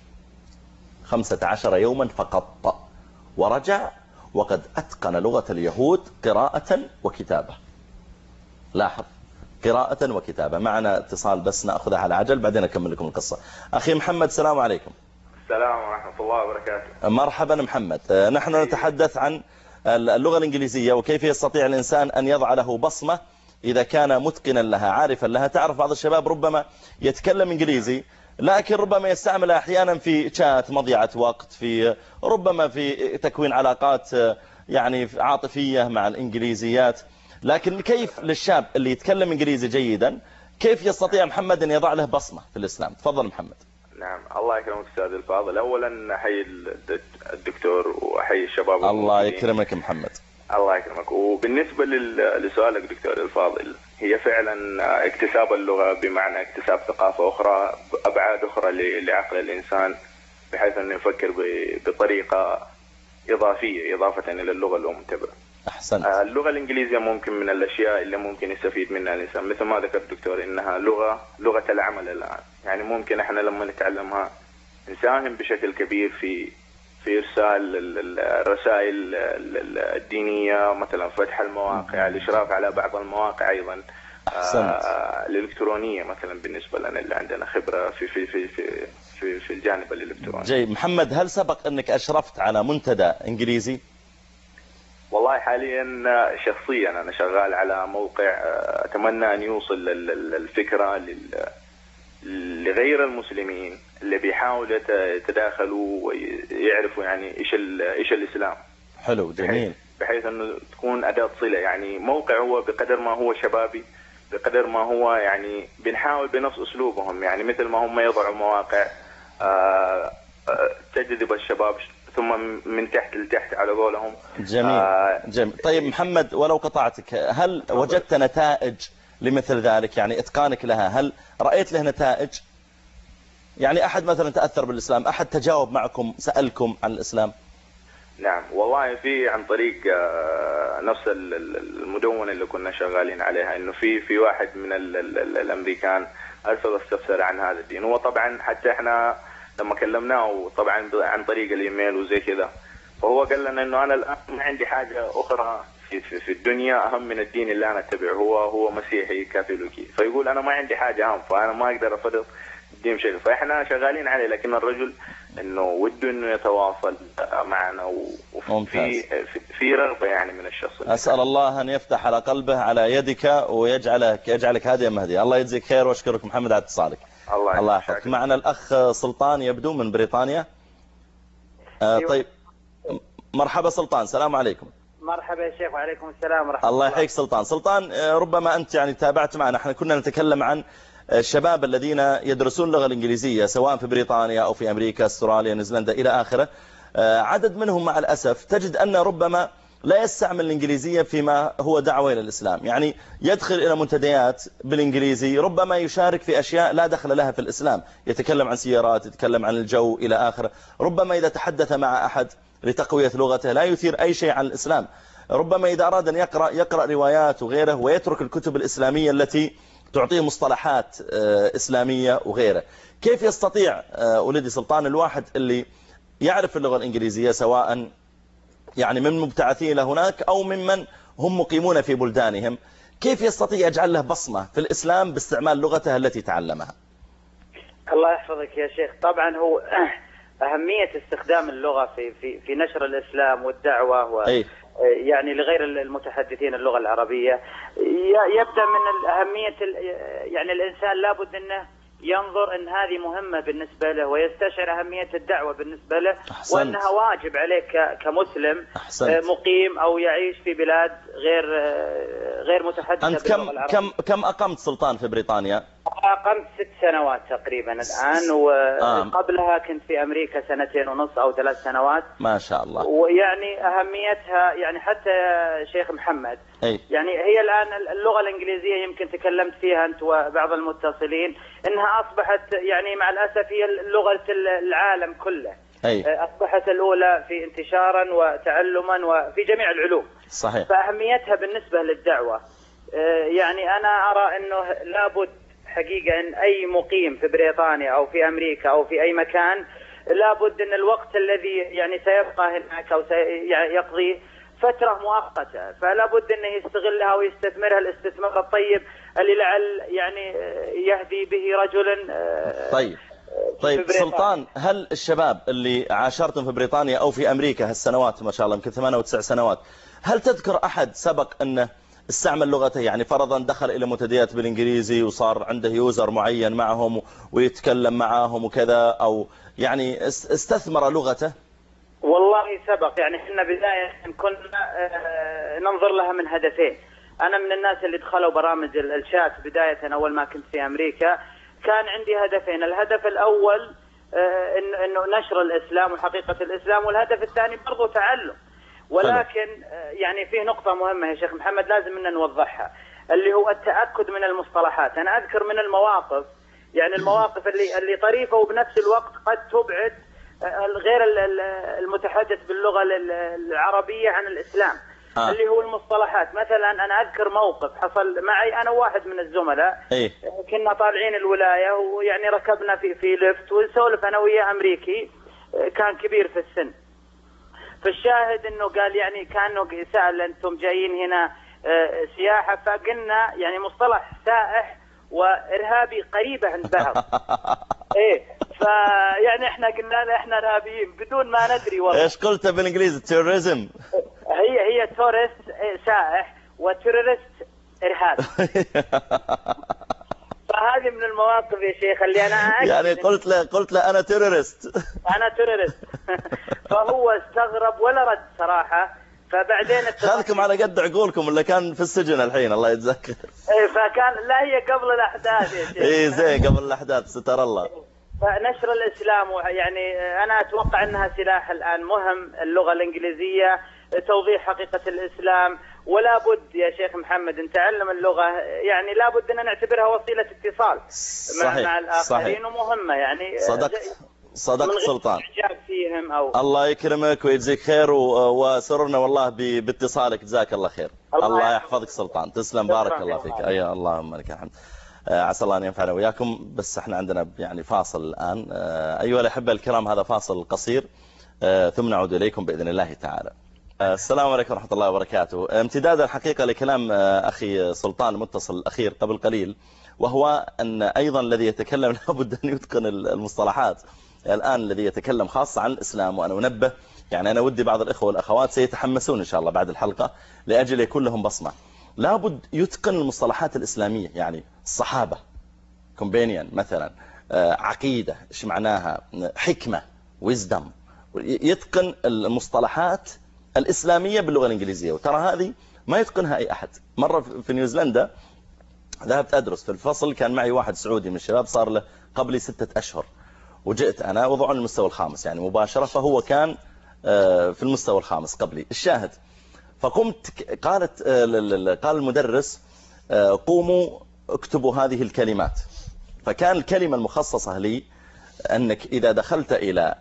15 يوما فقط، ورجع وقد أتقن لغة اليهود قراءة وكتابة. لاحظ، قراءة وكتابة. معنا اتصال بس نأخذها على عجل بعدين أكمل لكم القصة. أخي محمد السلام عليكم. السلام ورحمة الله وبركاته. مرحبا محمد. نحن نتحدث عن اللغة الإنجليزية وكيف يستطيع الإنسان أن يضع له بصمة إذا كان متقنا لها عارفا لها. تعرف بعض الشباب ربما يتكلم إنجليزي لكن ربما يستعمل أحيانا في شات مضيعة وقت، في ربما في تكوين علاقات يعني عاطفية مع الإنجليزيات. لكن كيف للشاب اللي يتكلم إنجليزي جيدا كيف يستطيع محمد أن يضع له بصمة في الإسلام؟ تفضل محمد. نعم، الله يكرمك أستاذ الفاضل. أولا أحيي الدكتور وأحيي الشباب. الله يكرمك محمد. الله يكرمك. وبالنسبة لسؤالك دكتور الفاضل، هي فعلا اكتساب اللغة بمعنى اكتساب ثقافة أخرى، أبعاد أخرى لعقل الإنسان بحيث أنه يفكر بطريقة إضافية إضافة إلى اللغة الأم تبع. أحسنت. اللغة الإنجليزية ممكن من الأشياء اللي ممكن يستفيد منها الإنسان مثل ما ذكر الدكتور إنها لغة العمل الآن. يعني ممكن إحنا لما نتعلمها نساهم بشكل كبير في إرسال الرسائل الدينية، مثلا فتح المواقع، الإشراف على بعض المواقع أيضا الإلكترونية مثلا بالنسبة لنا اللي عندنا خبرة في الجانب الإلكتروني. جيد. محمد، هل سبق أنك أشرفت على منتدى إنجليزي؟ والله حاليا شخصيا أنا شغال على موقع أتمنى أن يوصل الفكرة لغير المسلمين اللي بيحاولوا يتداخلوا ويعرفوا يعني إيش الإسلام. حلو، جميل. بحيث أنه تكون أداة صلة. يعني موقع هو بقدر ما هو شبابي، بقدر ما هو يعني بنحاول بنفس أسلوبهم، يعني مثل ما هم يضعوا مواقع تجذب الشباب ثم من تحت لتحت على قولهم. جميل. جميل. طيب محمد، ولو قطعتك، هل وجدت نتائج لمثل ذلك؟ يعني إتقانك لها هل رأيت له نتائج؟ يعني أحد مثلا تأثر بالإسلام، أحد تجاوب معكم سألكم عن الإسلام؟ نعم والله في عن طريق نفس المدونة اللي كنا شغالين عليها، إنه في واحد من الأمريكان أرسل استفسر عن هذا الدين. هو طبعا حتى إحنا لما كلمناه طبعا عن طريق الإيميل وزي كذا، فهو قال لنا إنه أنا الآن ما عندي حاجة أخرى في الدنيا أهم من الدين اللي أنا أتبعه. هو مسيحي كاثوليكي، فيقول أنا ما عندي حاجة أهم، فأنا ما أقدر أفرض الدين شيء. فإحنا شغالين عليه، لكن الرجل إنه وده إنه يتواصل معنا وفي رغبة يعني من الشخص. أسأل الله أن يفتح على قلبه على يدك ويجعلك هاديا مهديا. الله يجزيك خير وأشكرك محمد على اتصالك. الله يحفظك. معنا الأخ سلطان يبدو من بريطانيا. طيب مرحبا سلطان، السلام عليكم. مرحبا يا شيخ. وعليكم السلام ورحمة الله. الله يحييك سلطان. ربما أنت يعني تابعت معنا، احنا كنا نتكلم عن الشباب الذين يدرسون اللغة الإنجليزية سواء في بريطانيا أو في أمريكا، استراليا، نيوزيلندا إلى آخره. عدد منهم مع الأسف تجد أن ربما لا يستعمل الإنجليزية فيما هو دعوة إلى الإسلام، يعني يدخل إلى منتديات بالإنجليزي، ربما يشارك في أشياء لا دخل لها في الإسلام، يتكلم عن سيارات، يتكلم عن الجو إلى آخره. ربما إذا تحدث مع أحد لتقوية لغته لا يثير أي شيء عن الإسلام. ربما إذا أراد أن يقرأ روايات وغيره ويترك الكتب الإسلامية التي تعطيه مصطلحات إسلامية وغيره. كيف يستطيع ولدي سلطان الواحد اللي يعرف اللغة الإنجليزية سواء يعني من مبتعثين هناك أو ممن هم مقيمون في بلدانهم، كيف يستطيع يجعل له بصمة في الإسلام باستعمال لغته التي تعلمها؟ الله يحفظك يا شيخ. طبعا هو أهمية استخدام اللغة في نشر الإسلام والدعوة يعني لغير المتحدثين اللغة العربية يبدأ من أهمية يعني الإنسان لابد أنه ينظر أن هذه مهمة بالنسبة له ويستشعر أهمية الدعوة بالنسبة له. أحسنت. وأنها واجب عليك كمسلم. أحسنت. مقيم أو يعيش في بلاد غير متحدثة باللغة العربية. أنت كم أقمت سلطان في بريطانيا؟ أقمت 6 سنوات تقريبا الآن، وقبلها كنت في أمريكا 2.5 أو 3 سنوات. ما شاء الله. ويعني أهميتها يعني حتى يا شيخ محمد يعني هي الآن اللغة الإنجليزية يمكن تكلمت فيها أنت وبعض المتصلين، إنها أصبحت يعني مع الأسف هي لغة العالم كله. أصبحت الأولى في انتشارا وتعلما وفي جميع العلوم. صحيح. فأهميتها بالنسبة للدعوة يعني أنا أرى أنه لابد حقيقة أن أي مقيم في بريطانيا أو في أمريكا أو في أي مكان لابد أن الوقت الذي يعني سيبقى هناك أو سيقضي فترة مؤقتة، فلا بد أنه يستغلها ويستثمرها الاستثمار الطيب اللي لعل يعني يهدي به رجلا. طيب سلطان، هل الشباب اللي عاشرتم في بريطانيا أو في أمريكا هالسنوات ما شاء الله يمكن 8 و9 سنوات، هل تذكر أحد سبق أنه استعمل لغته؟ يعني فرضا دخل إلى منتديات بالإنجليزي وصار عنده يوزر معين معهم ويتكلم معهم وكذا، أو يعني استثمر لغته؟ والله سبق، يعني احنا بداية كنا ننظر لها من هدفين. أنا من الناس اللي دخلوا برامج الشات بداية أول ما كنت في أمريكا، كان عندي هدفين. الهدف الأول إنه نشر الإسلام وحقيقة الإسلام، والهدف الثاني برضو تعلم. ولكن يعني فيه نقطة مهمة يا شيخ محمد لازم إن نوضحها، اللي هو التأكد من المصطلحات. أنا أذكر من المواقف، يعني المواقف اللي طريفة وبنفس الوقت قد تبعد غير المتحدث باللغة العربية عن الإسلام. اللي هو المصطلحات. مثلا أنا أذكر موقف حصل معي أنا وواحد من الزملاء. كنا طالعين الولاية ويعني ركبنا في ليفت ونسولف أنا وياه أمريكي كان كبير في السن. فالشاهد إنه قال يعني كانوا سأل أنتم جايين هنا سياحة، فقلنا يعني مصطلح سائح وإرهابي قريبة عند بعض. فيعني احنا قلنا له احنا ارهابيين بدون ما ندري والله. ايش قلت بالانجليزي؟ تيروريزم. هي تورست سائح وتيرورست ارهابي. فهذه من المواقف يا شيخ اللي انا يعني قلت له انا تيرورست. انا تيرورست. فهو استغرب ولا رد صراحة. فبعدين خذكم على قد عقولكم اللي كان في السجن الحين الله يتذكر. فكان لا هي قبل الاحداث يا شيخ. زين قبل الاحداث ستر الله. فنشر الإسلام يعني أنا أتوقع أنها سلاح الآن مهم، اللغة الإنجليزية، توضيح حقيقة الإسلام. ولا بد يا شيخ محمد أن تعلم اللغة، يعني لا بد أن نعتبرها وسيلة اتصال مع الآخرين ومهمة. يعني صدقت سلطان. فيهم أو الله يكرمك ويجزيك خير، وسررنا والله باتصالك، جزاك الله خير. الله يحفظك سلطان، تسلم، بارك الله فيك. أي اللهم لك الحمد. عسى الله أن ينفعنا وياكم. بس احنا عندنا يعني فاصل الآن. أيها الأحبة الكرام، هذا فاصل قصير ثم نعود إليكم بإذن الله تعالى. السلام عليكم ورحمة الله وبركاته. امتداد الحقيقة لكلام أخي سلطان المتصل الأخير قبل قليل، وهو أن أيضا الذي يتكلم لابد أن يتقن المصطلحات. الآن الذي يتكلم خاصة عن الإسلام، وأنا أنبه يعني أنا ودي بعض الإخوة والأخوات سيتحمسون إن شاء الله بعد الحلقة لأجل يكون لهم بصمة. لابد يتقن المصطلحات الإسلامية، يعني الصحابة، كومبينيان مثلا، عقيدة إيش معناها، حكمة، ويزدم، يتقن المصطلحات الإسلامية باللغة الإنجليزية. وترى هذه ما يتقنها أي أحد. مرة في نيوزيلندا ذهبت أدرس في الفصل، كان معي واحد سعودي من الشباب صار له قبل 6 أشهر، وجئت أنا وضعوا المستوى الخامس يعني مباشرة، فهو كان في المستوى الخامس قبلي. الشاهد فقمت قال المدرس قوموا اكتبوا هذه الكلمات. فكان الكلمة المخصصة لي أنك إذا دخلت إلى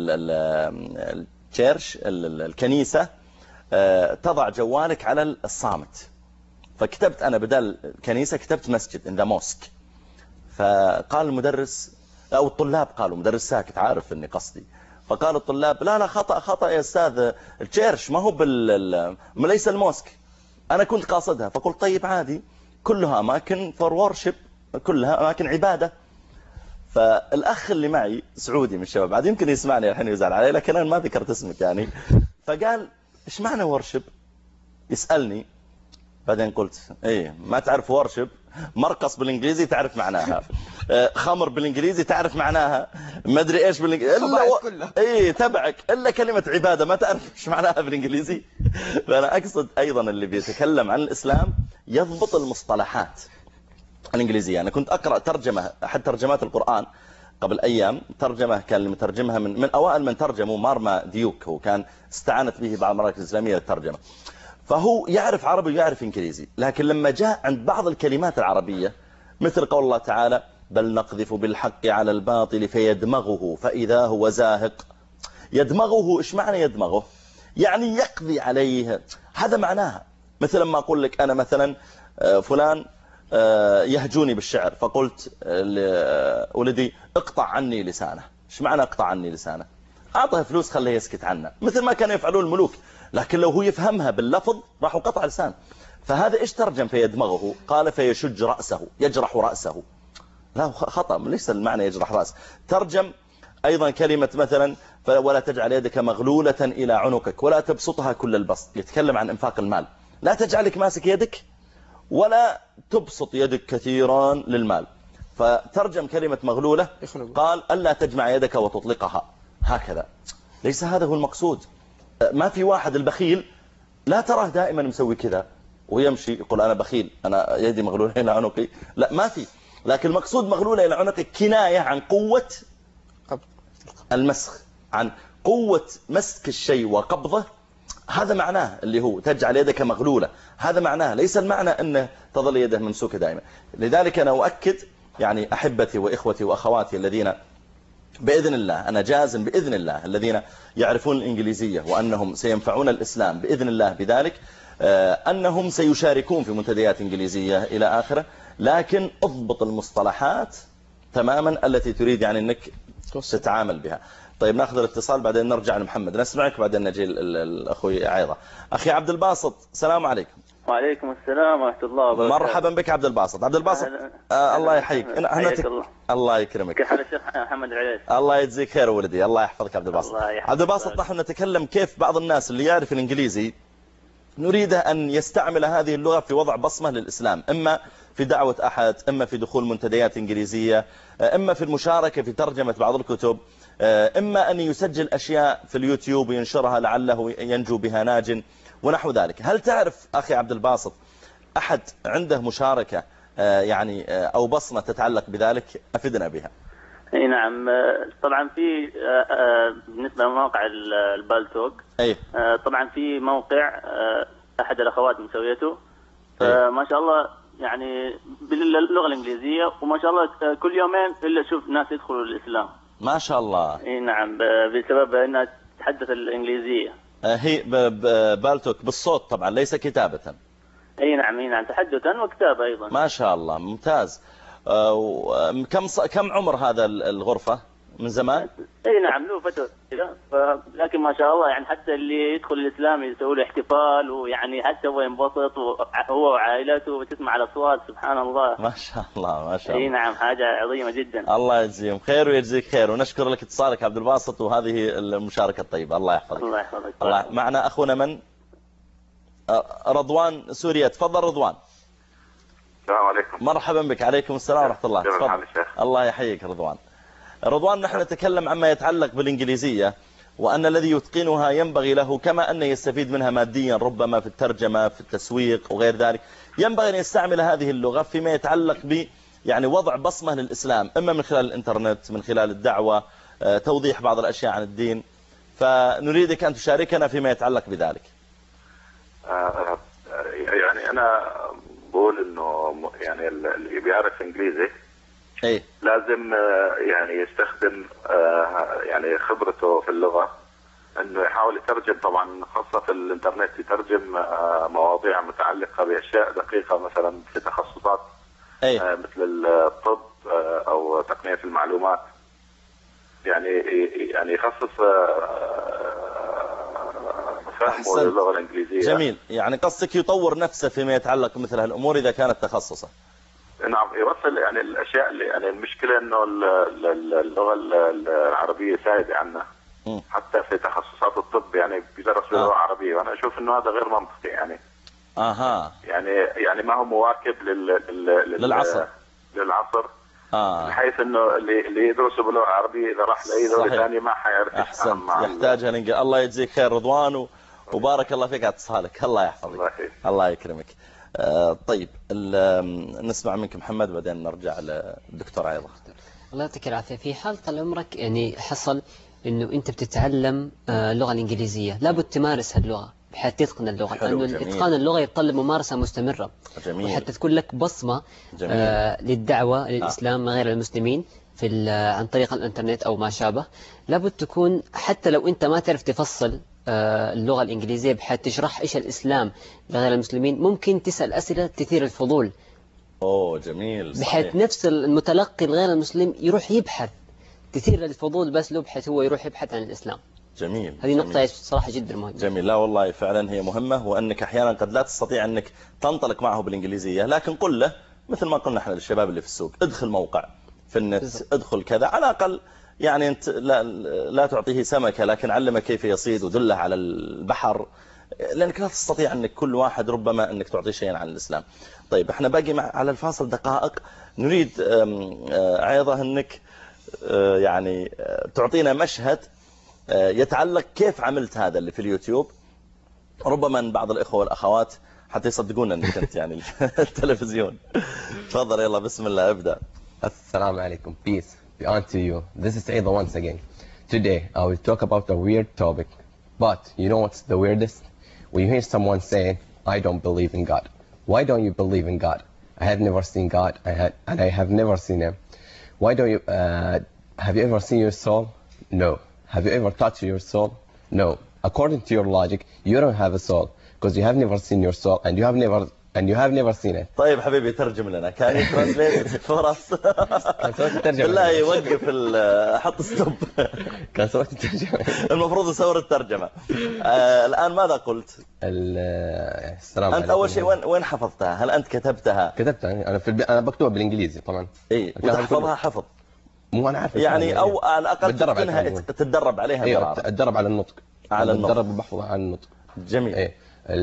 الشيرش الكنيسة تضع جوالك على الصامت. فكتبت أنا بدل كنيسة كتبت مسجد in the mosque. فقال المدرس أو الطلاب قالوا، مدرس ساكت عارف أني قصدي، فقال الطلاب لا خطأ يا أستاذ، الشيرش ما هو ليس الموسك. أنا كنت قاصدها، فقلت طيب عادي، كلها أماكن for worship، كلها أماكن عبادة. فالأخ اللي معي سعودي من الشباب عاد يمكن يسمعني الحين يزعل علي، لكن أنا ما ذكرت اسمك يعني. فقال إيش معنى worship؟ يسألني. بعدين قلت إيه ما تعرف worship؟ مرقص بالإنجليزي تعرف معناها، خمر بالإنجليزي تعرف معناها، ما أدري إيش بالإنجليزي إيه تبعك، إلا كلمة عبادة ما تعرف إيش معناها بالإنجليزي. فأنا أقصد أيضا اللي بيتكلم عن الإسلام يضبط المصطلحات الإنجليزية. أنا كنت أقرأ ترجمة أحد ترجمات القرآن قبل أيام، ترجمة كان مترجمها من أوائل من ترجموا مارما ديوك، هو كان استعانت به بعض المراكز الإسلامية للترجمة. فهو يعرف عربي ويعرف إنجليزي، لكن لما جاء عند بعض الكلمات العربية مثل قول الله تعالى بل نقذف بالحق على الباطل فيدمغه فإذا هو زاهق، يدمغه. إيش معنى يدمغه؟ يعني يقضي عليه، هذا معناها. مثلا ما أقول لك أنا مثلا فلان يهجوني بالشعر، فقلت لولدي اقطع عني لسانه. إيش معنى اقطع عني لسانه؟ أعطه فلوس خليه يسكت عنه، مثل ما كانوا يفعلون الملوك. لكن لو هو يفهمها باللفظ راحوا قطع لسان. فهذا إيش ترجم فيدمغه؟ قال فيشج رأسه، يجرح رأسه. لا خطأ، ليس المعنى يجرح رأسه. ترجم أيضا كلمة مثلا ولا تجعل يدك مغلولة إلى عنقك ولا تبسطها كل البسط، يتكلم عن إنفاق المال. لا تجعلك ماسك يدك ولا تبسط يدك كثيرا للمال. فترجم كلمة مغلولة قال ألا تجمع يدك وتطلقها هكذا. ليس هذا هو المقصود. ما في واحد البخيل لا تراه دائما مسوي كذا ويمشي يقول أنا بخيل، أنا يدي مغلولة إلى عنقي. لا، ما في. لكن المقصود مغلولة إلى عنقك كناية عن قوة المسخ، عن قوة مسك الشيء وقبضه. هذا معناه اللي هو تجعل يدك مغلولة، هذا معناه. ليس المعنى أنه تظل يده ممسوكة دائما. لذلك أنا أؤكد يعني أحبتي وإخوتي وأخواتي الذين بإذن الله، أنا جازم بإذن الله، الذين يعرفون الإنجليزية وأنهم سينفعون الإسلام بإذن الله بذلك، أنهم سيشاركون في منتديات إنجليزية إلى آخره. لكن اضبط المصطلحات تماما التي تريد يعني أنك تتعامل بها. طيب ناخذ الاتصال بعدين نرجع لمحمد، نسمعك بعدين نجي الأخوي عيضة. أخي عبد الباسط، السلام عليكم. وعليكم السلام ورحمة الله وبركاته. مرحبا بك عبد الباسط. عبد الباسط الله يحييك. الله يكرمك. كيف حال الشيخ محمد العليس؟ الله يجزيك خير ولدي، الله يحفظك عبد الباسط. عبد الباسط، نحن نتكلم كيف بعض الناس اللي يعرف الإنجليزي نريد أن يستعمل هذه اللغة في وضع بصمة للإسلام، إما في دعوة أحد، إما في دخول منتديات إنجليزية، إما في المشاركة في ترجمة بعض الكتب، إما أن يسجل أشياء في اليوتيوب وينشرها لعله ينجو بها ناج ونحو ذلك. هل تعرف أخي عبد الباسط أحد عنده مشاركة يعني أو بصمة تتعلق بذلك؟ أفدنا بها. اي نعم، طبعا في بالنسبة لموقع البالتوك، طبعا في موقع أحد الأخوات مسويته، فما شاء الله يعني باللغة الإنجليزية، وما شاء الله كل يومين إلا شوف ناس يدخلوا الإسلام ما شاء الله. اي نعم، بسبب أنها تتحدث الإنجليزية. هي بالتوك بالصوت طبعا ليس كتابة. اي نعم تحدثا وكتابة أيضا. ما شاء الله، ممتاز. كم عمر هذا الغرفة؟ من زمان؟ اي نعم له فترة، لكن ما شاء الله يعني حتى اللي يدخل الإسلام يسوي له احتفال، ويعني حتى هو ينبسط هو وعائلته وتسمع الأصوات. سبحان الله، ما شاء الله ما شاء الله. اي نعم، حاجة عظيمة جدا. الله يجزيهم خير ويجزيك خير، ونشكر لك اتصالك عبد الباسط وهذه المشاركة الطيبة. الله يحفظك. الله يحفظك. معنا أخونا من رضوان سوريا. تفضل رضوان. السلام عليكم. مرحبا بك. عليكم السلام ورحمة الله. تفضل. الله يحييك رضوان، نحن نتكلم عما يتعلق بالإنجليزية، وأن الذي يتقنها ينبغي له كما أن يستفيد منها ماديا ربما في الترجمة في التسويق وغير ذلك، ينبغي أن يستعمل هذه اللغة فيما يتعلق ب يعني وضع بصمة للإسلام، إما من خلال الإنترنت، من خلال الدعوة، توضيح بعض الأشياء عن الدين. فنريدك أن تشاركنا فيما يتعلق بذلك. يعني أنا بقول إنه يعني اللي بيعرف إنجليزي لازم يعني يستخدم يعني خبرته في اللغة، انه يحاول يترجم. طبعا خاصة في الانترنت يترجم مواضيع متعلقة باشياء دقيقة، مثلا في تخصصات مثل الطب او تقنية المعلومات، يعني يخصص فهمه للغة الانجليزية. جميل، يعني قصدك يطور نفسه فيما يتعلق مثل هالامور اذا كانت تخصصه. نعم، يوصل يعني الاشياء اللي يعني المشكله انه اللغه العربيه سائده عنا، حتى في تخصصات الطب يعني بيدرس باللغه العربيه، وانا اشوف انه هذا غير منطقي يعني. يعني ما هو مواكب للعصر بحيث انه اللي يدرسوا باللغه العربيه اذا راح لاي دوله ثانيه ما حيعرف. احسنت، يحتاجها. الله يجزيك خير رضوان، وبارك الله فيك على اتصالك. الله يحفظك. الله يكرمك. طيب نسمع منك محمد بعدين نرجع للدكتور عيضة. الله يعطيك العافية. في حال طال عمرك يعني حصل انه انت بتتعلم اللغة الانجليزية، لابد تمارس هاللغة، بحيث تتقن اللغة، لأنه إتقان اللغة يتطلب ممارسة مستمرة. جميل. وحتى تكون لك بصمة للدعوة للإسلام غير المسلمين عن طريق الإنترنت أو ما شابه. لابد تكون حتى لو أنت ما تعرف تفصل اللغة الإنجليزية بحيث تشرح إيش الإسلام لغير المسلمين، ممكن تسأل أسئلة تثير الفضول. جميل. بحيث نفس المتلقي الغير المسلم يروح يبحث، تثير الفضول بس له بحيث هو يروح يبحث عن الإسلام. جميل. هذه نقطة صراحة جدا مهمة. جميل. لا والله فعلا هي مهمة، وأنك أحيانا قد لا تستطيع أنك تنطلق معه بالإنجليزية، لكن قل له مثل ما قلنا احنا للشباب اللي في السوق، ادخل موقع في النت، ادخل كذا، على الأقل يعني أنت لا تعطيه سمكة، لكن علمه كيف يصيد ودله على البحر، لأنك لا تستطيع أنك كل واحد ربما أنك تعطيه شيئا عن الإسلام. طيب احنا باقي على الفاصل دقائق، نريد عيضة أنك يعني تعطينا مشهد يتعلق كيف عملت هذا اللي في اليوتيوب، ربما من بعض الإخوة والأخوات حتى يصدقون أنك أنت يعني التلفزيون. تفضل، يلا بسم الله ابدأ. السلام عليكم. Peace be unto you. This is Aida once again. Today I will talk about a weird topic. But you know what's the weirdest? When you hear someone saying, I don't believe in God. Why don't you believe in God? I have never seen God and I have never seen him. Why don't you, have you ever seen your soul? No. Have you ever touched your soul? No. According to your logic, you don't have a soul because you have never seen your soul and you have never seen it. طيب حبيبي ترجم لنا. كان يترانسليت فرص. كان سويت الترجمة. بالله يوقف حط ستوب. كان سويت الترجمة. المفروض يصور الترجمة. الآن ماذا قلت؟ السلام عليكم. أنت أول شيء وين حفظتها؟ هل أنت كتبتها؟ كتبتها أنا أنا بكتبها بالإنجليزي طبعا. إيه. وتحفظها حفظ. مو أنا عارف يعني أو على الأقل تتدرب عليها. أيوة أتدرب على النطق. على النطق. أتدرب وبحفظ على النطق. جميل. إيه.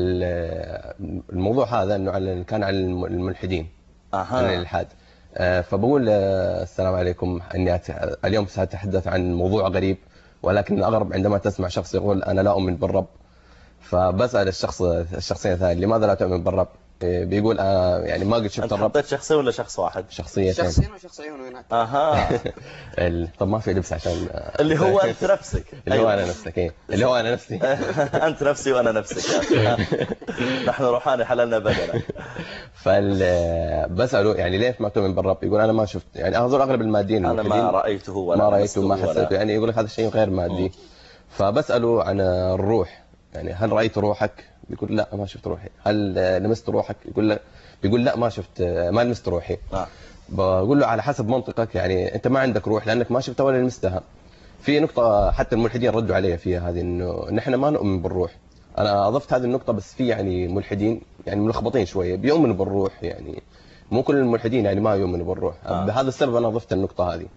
الموضوع هذا انه كان عن الملحدين. عن الالحاد. فبقول السلام عليكم، اني اليوم ساتحدث عن موضوع غريب، ولكن الاغرب عندما تسمع شخص يقول انا لا اؤمن بالرب. فبسال الشخصين الثاني لماذا لا تؤمن بالرب؟ بيقول يعني ما قد شفت الرب. حطيت شخصين ولا شخص واحد؟ شخصيتين. شخصين وشخصين هناك. طب ما في لبس عشان اللي هو انت نفسك. اللي هو انا نفسك. ايه اللي هو انا نفسي. انت نفسي وانا نفسك. نحن روحاني حللنا بدنا. بساله يعني ليش ما تؤمن بالرب؟ يقول انا ما شفت، يعني هذول اغلب الماديين انا ما رايته ولا ما رايته ما حسيته، يعني يقول لك هذا الشيء غير مادي. فبساله عن الروح، يعني هل رايت روحك؟ بيقول لا ما شفت روحي. هل لمست روحك؟ بيقول لا ما شفت، ما لمست روحي. بقول له على حسب منطقك، يعني انت ما عندك روح لانك ما شفتها ولا لمستها. في نقطة حتى الملحدين ردوا عليها فيها هذه، انه نحن ما نؤمن بالروح. انا اضفت هذه النقطة، بس في يعني ملحدين يعني ملخبطين شوية بيؤمنوا بالروح، يعني مو كل الملحدين يعني ما يؤمنوا بالروح. بهذا السبب انا اضفت النقطة هذه.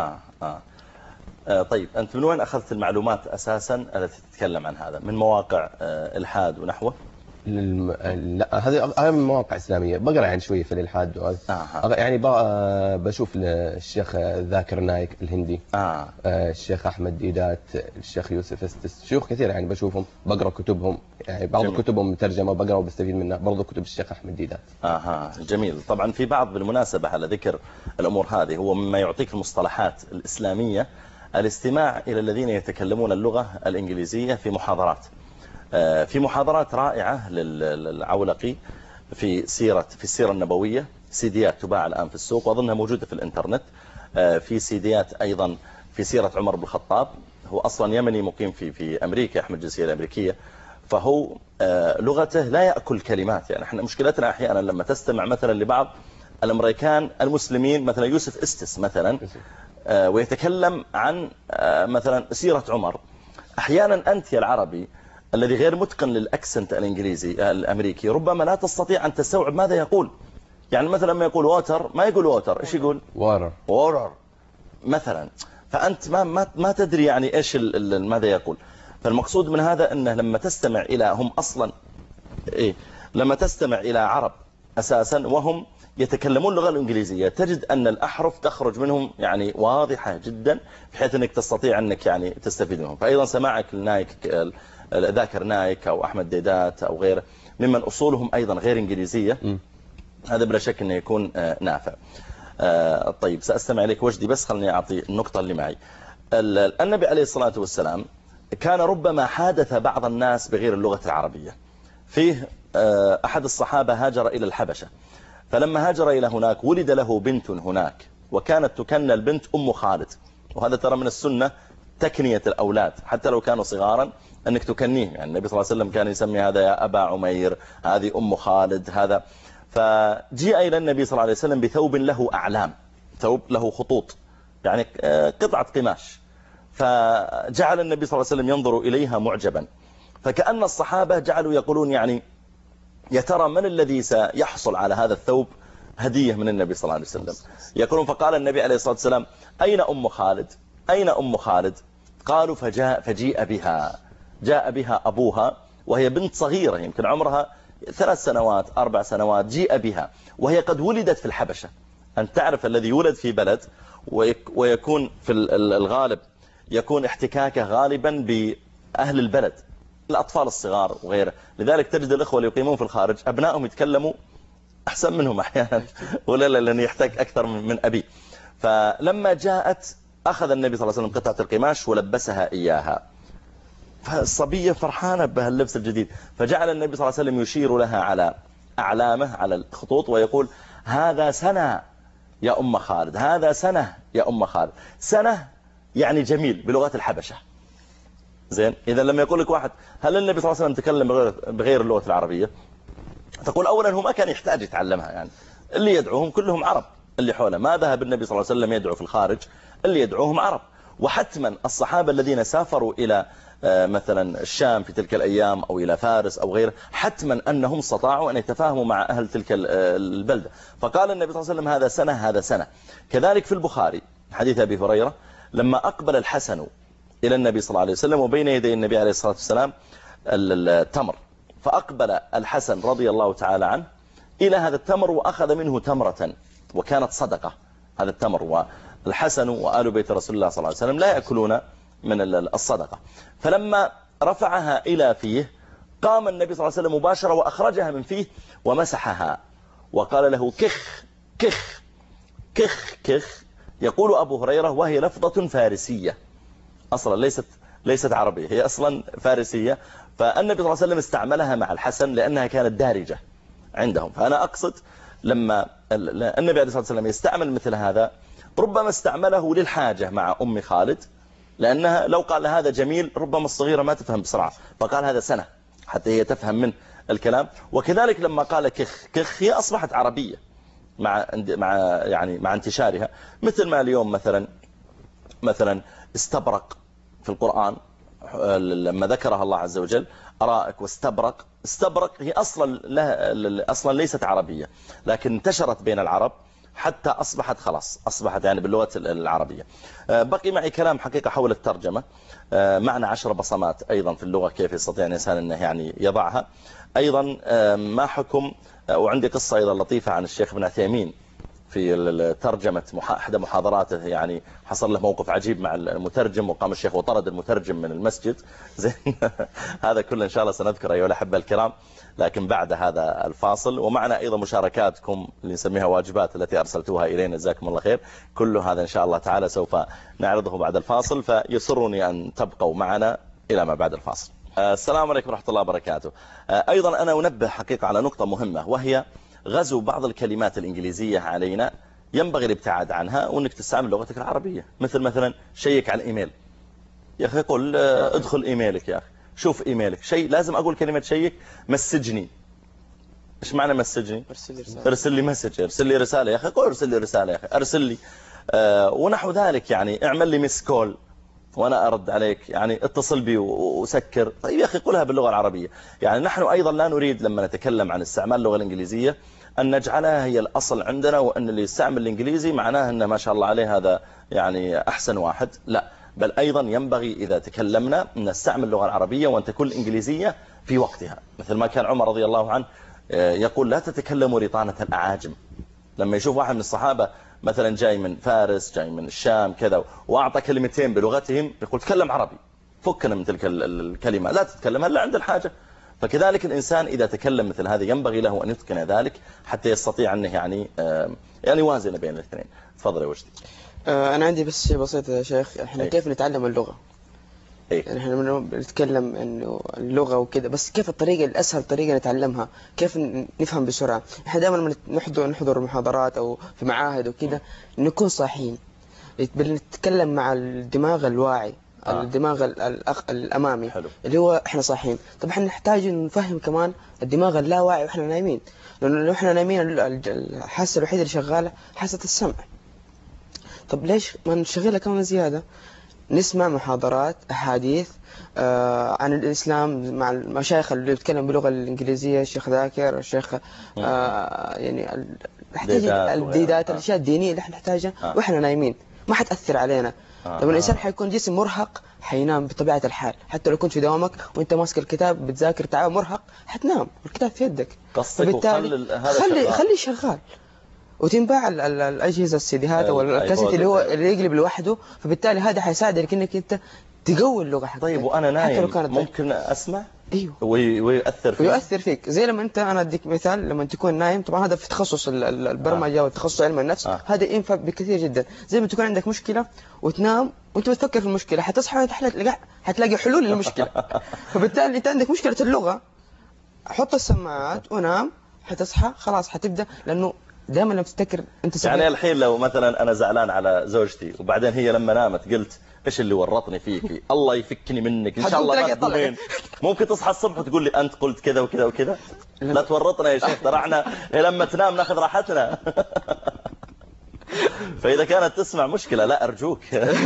طيب أنت من وين أخذت المعلومات أساسا التي تتكلم عن هذا؟ من مواقع إلحاد ونحوه؟ لا هذه من مواقع إسلامية. بقرأ يعني شوية في الإلحاد يعني بشوف الشيخ ذاكر نايك الهندي، الشيخ أحمد ديدات، الشيخ يوسف استس، شيوخ كثير يعني بشوفهم، بقرأ كتبهم، يعني بعض كتبهم مترجمة بقرأ وبستفيد منها، برضو كتب الشيخ أحمد ديدات. جميل. طبعا في بعض بالمناسبة على ذكر الأمور هذه، هو مما يعطيك المصطلحات الإسلامية الاستماع إلى الذين يتكلمون اللغة الإنجليزية في محاضرات. في محاضرات رائعة للعولقي في السيرة النبوية، سيديات تباع الآن في السوق وأظنها موجودة في الإنترنت. في سيديات أيضا في سيرة عمر بن الخطاب، هو أصلا يمني مقيم في أمريكا، يحمل الجنسية الأمريكية، فهو لغته لا يأكل كلمات. يعني احنا مشكلتنا أحيانا لما تستمع مثلا لبعض الأمريكان المسلمين، مثلا يوسف استس مثلا، ويتكلم عن مثلا سيرة عمر، أحيانا أنت يا العربي الذي غير متقن للأكسنت الإنجليزي الأمريكي ربما لا تستطيع أن تستوعب ماذا يقول. يعني مثلا لما يقول ووتر ما يقول ووتر، إيش يقول؟ وورر مثلا. فأنت ما تدري يعني إيش ماذا يقول. فالمقصود من هذا أنه لما تستمع إلى هم أصلا لما تستمع إلى عرب أساسا وهم يتكلمون اللغة الإنجليزية، تجد أن الأحرف تخرج منهم يعني واضحة جدا، بحيث أنك تستطيع أنك يعني تستفيد منهم. فأيضا سماعك لنايك، ذاكر نايك أو أحمد ديدات أو غيره ممن أصولهم أيضا غير إنجليزية، هذا بلا شك أنه يكون نافع. طيب سأستمع إليك وجدي، بس خلني أعطي النقطة اللي معي. النبي عليه الصلاة والسلام كان ربما حادث بعض الناس بغير اللغة العربية. فيه أحد الصحابة هاجر إلى الحبشة، فلما هاجر إلى هناك ولد له بنت هناك، وكانت تكنى البنت أم خالد. وهذا ترى من السنة تكنية الأولاد حتى لو كانوا صغارا أنك تكنيه. يعني النبي صلى الله عليه وسلم كان يسمي هذا يا أبا عمير، هذه أم خالد، هذا. فجيء إلى النبي صلى الله عليه وسلم بثوب له أعلام، ثوب له خطوط، يعني قطعة قماش. فجعل النبي صلى الله عليه وسلم ينظر إليها معجبا، فكأن الصحابة جعلوا يقولون يعني يا ترى من الذي سيحصل على هذا الثوب هدية من النبي صلى الله عليه وسلم. يقولون فقال النبي عليه الصلاة والسلام أين أم خالد؟ أين أم خالد؟ قالوا فجيء بها، جاء بها أبوها وهي بنت صغيرة يمكن عمرها 3 سنوات 4 سنوات، جيء بها وهي قد ولدت في الحبشة. أن تعرف الذي يولد في بلد ويكون في الغالب يكون احتكاكه غالبا بأهل البلد، الأطفال الصغار وغيره. لذلك تجد الإخوة اللي يقيمون في الخارج أبنائهم يتكلموا أحسن منهم أحيانا، ولا لأنه يحتاج أكثر من أبي. فلما جاءت أخذ النبي صلى الله عليه وسلم قطعة القماش ولبسها إياها، فالصبية فرحانة بهاللبس الجديد، فجعل النبي صلى الله عليه وسلم يشير لها على أعلامه على الخطوط ويقول هذا سنة يا أم خالد، هذا سنة يا أم خالد. سنة يعني جميل بلغة الحبشة. زين، إذا لما يقول لك واحد هل النبي صلى الله عليه وسلم تكلم بغير اللغة العربية، تقول أولا هو ما كان يحتاج يتعلمها، يعني اللي يدعوهم كلهم عرب اللي حوله، ما ذهب النبي صلى الله عليه وسلم يدعو في الخارج، اللي يدعوهم عرب. وحتما الصحابة الذين سافروا إلى مثلا الشام في تلك الأيام أو إلى فارس أو غيره، حتما أنهم استطاعوا أن يتفاهموا مع أهل تلك البلدة. فقال النبي صلى الله عليه وسلم هذا سنة هذا سنة. كذلك في البخاري حديث أبي هريرة لما أقبل الحسن إلى النبي صلى الله عليه وسلم وبين يدي النبي عليه الصلاة والسلام التمر، فأقبل الحسن رضي الله تعالى عنه إلى هذا التمر وأخذ منه تمرة وكانت صدقة هذا التمر، والحسن وآل بيت رسول الله صلى الله عليه وسلم لا يأكلون من الصدقة. فلما رفعها إلى فيه قام النبي صلى الله عليه وسلم مباشرة وأخرجها من فيه ومسحها وقال له كخ كخ كخ كخ. يقول أبو هريرة وهي لفظة فارسية أصلا ليست عربية، هي أصلا فارسية. فالنبي صلى الله عليه وسلم استعملها مع الحسن لأنها كانت دارجة عندهم. فأنا أقصد لما النبي عليه الصلاة والسلام يستعمل مثل هذا ربما استعمله للحاجة مع أم خالد، لأنها لو قال هذا جميل ربما الصغيرة ما تفهم بسرعة، فقال هذا سنة حتى هي تفهم من الكلام. وكذلك لما قال كخ كخ هي أصبحت عربية مع انتشارها، مثل ما اليوم مثلا استبرق في القرآن لما ذكرها الله عز وجل أرائك واستبرق. استبرق هي أصلا ليست عربية، لكن انتشرت بين العرب حتى أصبحت يعني باللغة العربية. بقي معي كلام حقيقة حول الترجمة، معنى 10 بصمات أيضا في اللغة كيف يستطيع الإنسان أنه يعني يضعها أيضا. ما حكم، وعندي قصة أيضا لطيفة عن الشيخ ابن عثيمين في ترجمة أحد محاضراته، يعني حصل له موقف عجيب مع المترجم وقام الشيخ وطرد المترجم من المسجد. زين هذا كله إن شاء الله سنذكر أيها الأحبة الكرام لكن بعد هذا الفاصل. ومعنا أيضا مشاركاتكم اللي نسميها واجبات التي أرسلتوها إلينا، جزاكم الله خير. كل هذا إن شاء الله تعالى سوف نعرضه بعد الفاصل، فيسرني أن تبقوا معنا إلى ما بعد الفاصل. السلام عليكم ورحمة الله وبركاته. أيضا أنا أنبه حقيقة على نقطة مهمة، وهي غزو بعض الكلمات الإنجليزية علينا ينبغي الابتعاد عنها وأنك تستعمل لغتك العربية. مثلا شيك على الإيميل، يا أخي قل ادخل إيميلك، يا أخي شوف إيميلك. شيء لازم أقول كلمة شيك. مسجني، إيش معنى مسجني؟ ارسل لي مسج، ارسل لي رسالة، يا أخي قل ارسل لي رسالة، يا أخي ارسل لي ونحو ذلك. يعني اعمل لي مس كول وأنا أرد عليك، يعني اتصل بي وسكر. طيب يا أخي قلها باللغة العربية. يعني نحن أيضا لا نريد لما نتكلم عن استعمال اللغة الإنجليزية أن نجعلها هي الأصل عندنا، وأن اللي يستعمل الإنجليزي معناه أنه ما شاء الله عليه هذا يعني أحسن واحد. لا، بل أيضا ينبغي إذا تكلمنا أن نستعمل اللغة العربية وأن تكون الإنجليزية في وقتها، مثل ما كان عمر رضي الله عنه يقول لا تتكلموا رطانة الأعاجم. لما يشوف واحد من الصحابة مثلا جاي من فارس، جاي من الشام كذا، وأعطى كلمتين بلغتهم، يقول تكلم عربي، فكنا من تلك الكلمة، لا تتكلم إلا عند الحاجة. فكذلك الإنسان إذا تكلم مثل هذا ينبغي له أن يتقن ذلك حتى يستطيع أنه يعني يوازن بين الاثنين. تفضل يا وجدي. أنا عندي بس شيء بسيط يا شيخ، إحنا كيف نتعلم اللغة؟ يعني احنا لما بنتكلم انه اللغة وكده، بس كيف الطريقة الاسهل طريقة نتعلمها، كيف نفهم بسرعة. احنا دائما لما نحضر محاضرات او في معاهد وكده نكون صاحيين، بنتكلم مع الدماغ الواعي، الدماغ الامامي حلو. اللي هو احنا صاحيين. طب احنا نحتاج نفهم كمان الدماغ اللاواعي واحنا نايمين، لانه لو احنا نايمين الحاسة الوحيدة اللي شغالة حاسة السمع. طب ليش ما نشغلها كمان زيادة؟ نسمع محاضرات أحاديث عن الإسلام مع المشايخ اللي يتكلم باللغة الإنجليزية، الشيخ ذاكر، الشيخ يعني نحتاج الديدات، الأشياء الدينية اللي احنا نحتاجها وإحنا نايمين، ما حتأثر علينا. طب الإنسان حيكون جسم مرهق حينام بطبيعة الحال، حتى لو كنت في دوامك وانت ماسك الكتاب بتذاكر تعب مرهق حتنام والكتاب في يدك. فبالتالي خلي شغال، وتنباع الأجهزة السيديهات أو الكاسيت اللي هو اللي يقلب لوحده، فبالتالي هذا حيساعدك انك انت تقوي اللغة حقك. طيب وانا نايم ممكن اسمع؟ ايوه ويؤثر فيك زي لما انت، انا اديك مثال، لما تكون نايم، طبعا هذا في تخصص البرمجه والتخصص علم النفس، هذا ينفع بكثير جدا. زي ما تكون عندك مشكله وتنام وانت بتفكر في المشكله، حتصحى حتلاقي حلول للمشكله. فبالتالي انت عندك مشكله اللغه، حط السماعات ونام، حتصحى خلاص حتبدا، لانه دائما لما تفتكر انت يعني الحين لو مثلا انا زعلان على زوجتي وبعدين هي لما نامت قلت ايش اللي ورطني فيكي، الله يفكني منك ان شاء الله ما تقولين، ممكن تصحى الصبح وتقول لي انت قلت كذا وكذا وكذا. لا تورطنا يا شيخ، ترى احنا لما تنام ناخذ راحتنا. فاذا كانت تسمع مشكله لا ارجوك.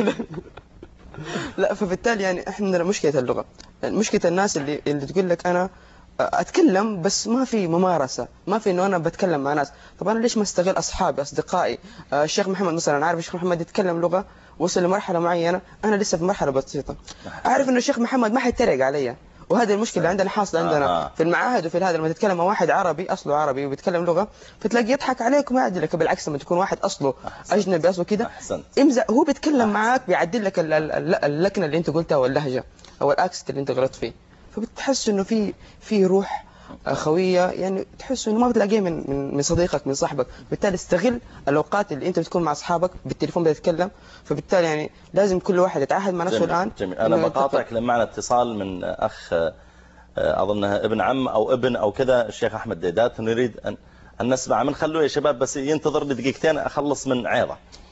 لا، فبالتالي يعني احنا مشكله اللغه، مشكله الناس اللي تقول لك انا اتكلم بس ما في ممارسه، ما في انه انا بتكلم مع ناس. طب انا ليش ما استغل اصحابي اصدقائي؟ الشيخ محمد مثلا، عارف الشيخ محمد يتكلم لغه وصل لمرحله معينه، انا لسه في مرحله بسيطه، اعرف انه الشيخ محمد ما حيتريق علي. وهذه المشكله اللي عندنا حاصله عندنا في المعاهد وفي هذا، لما تتكلم مع واحد عربي اصله عربي وبيتكلم لغه فتلاقيه يضحك عليك وما يعدلك. بالعكس لما تكون واحد اصله اجنبي اصله كده امزح، هو بيتكلم معاك بيعدل لك اللكنه اللي انت قلتها واللهجه او الاكسنت اللي انت غلطت فيه، فبتحس انه في روح خويه، يعني تحس انه ما بتلاقيه من صديقك من صاحبك. بالتالي استغل الاوقات اللي انت بتكون مع اصحابك بالتليفون بتتكلم. فبالتالي يعني لازم كل واحد يتعهد مع نفسه الان. جميل. انا بقاطعك لما معنا اتصال من اخ اظنها ابن عم او ابن او كذا الشيخ احمد ديدات، نريد ان نسمع من. خلوه يا شباب بس ينتظر لي دقيقتين اخلص من عيضه.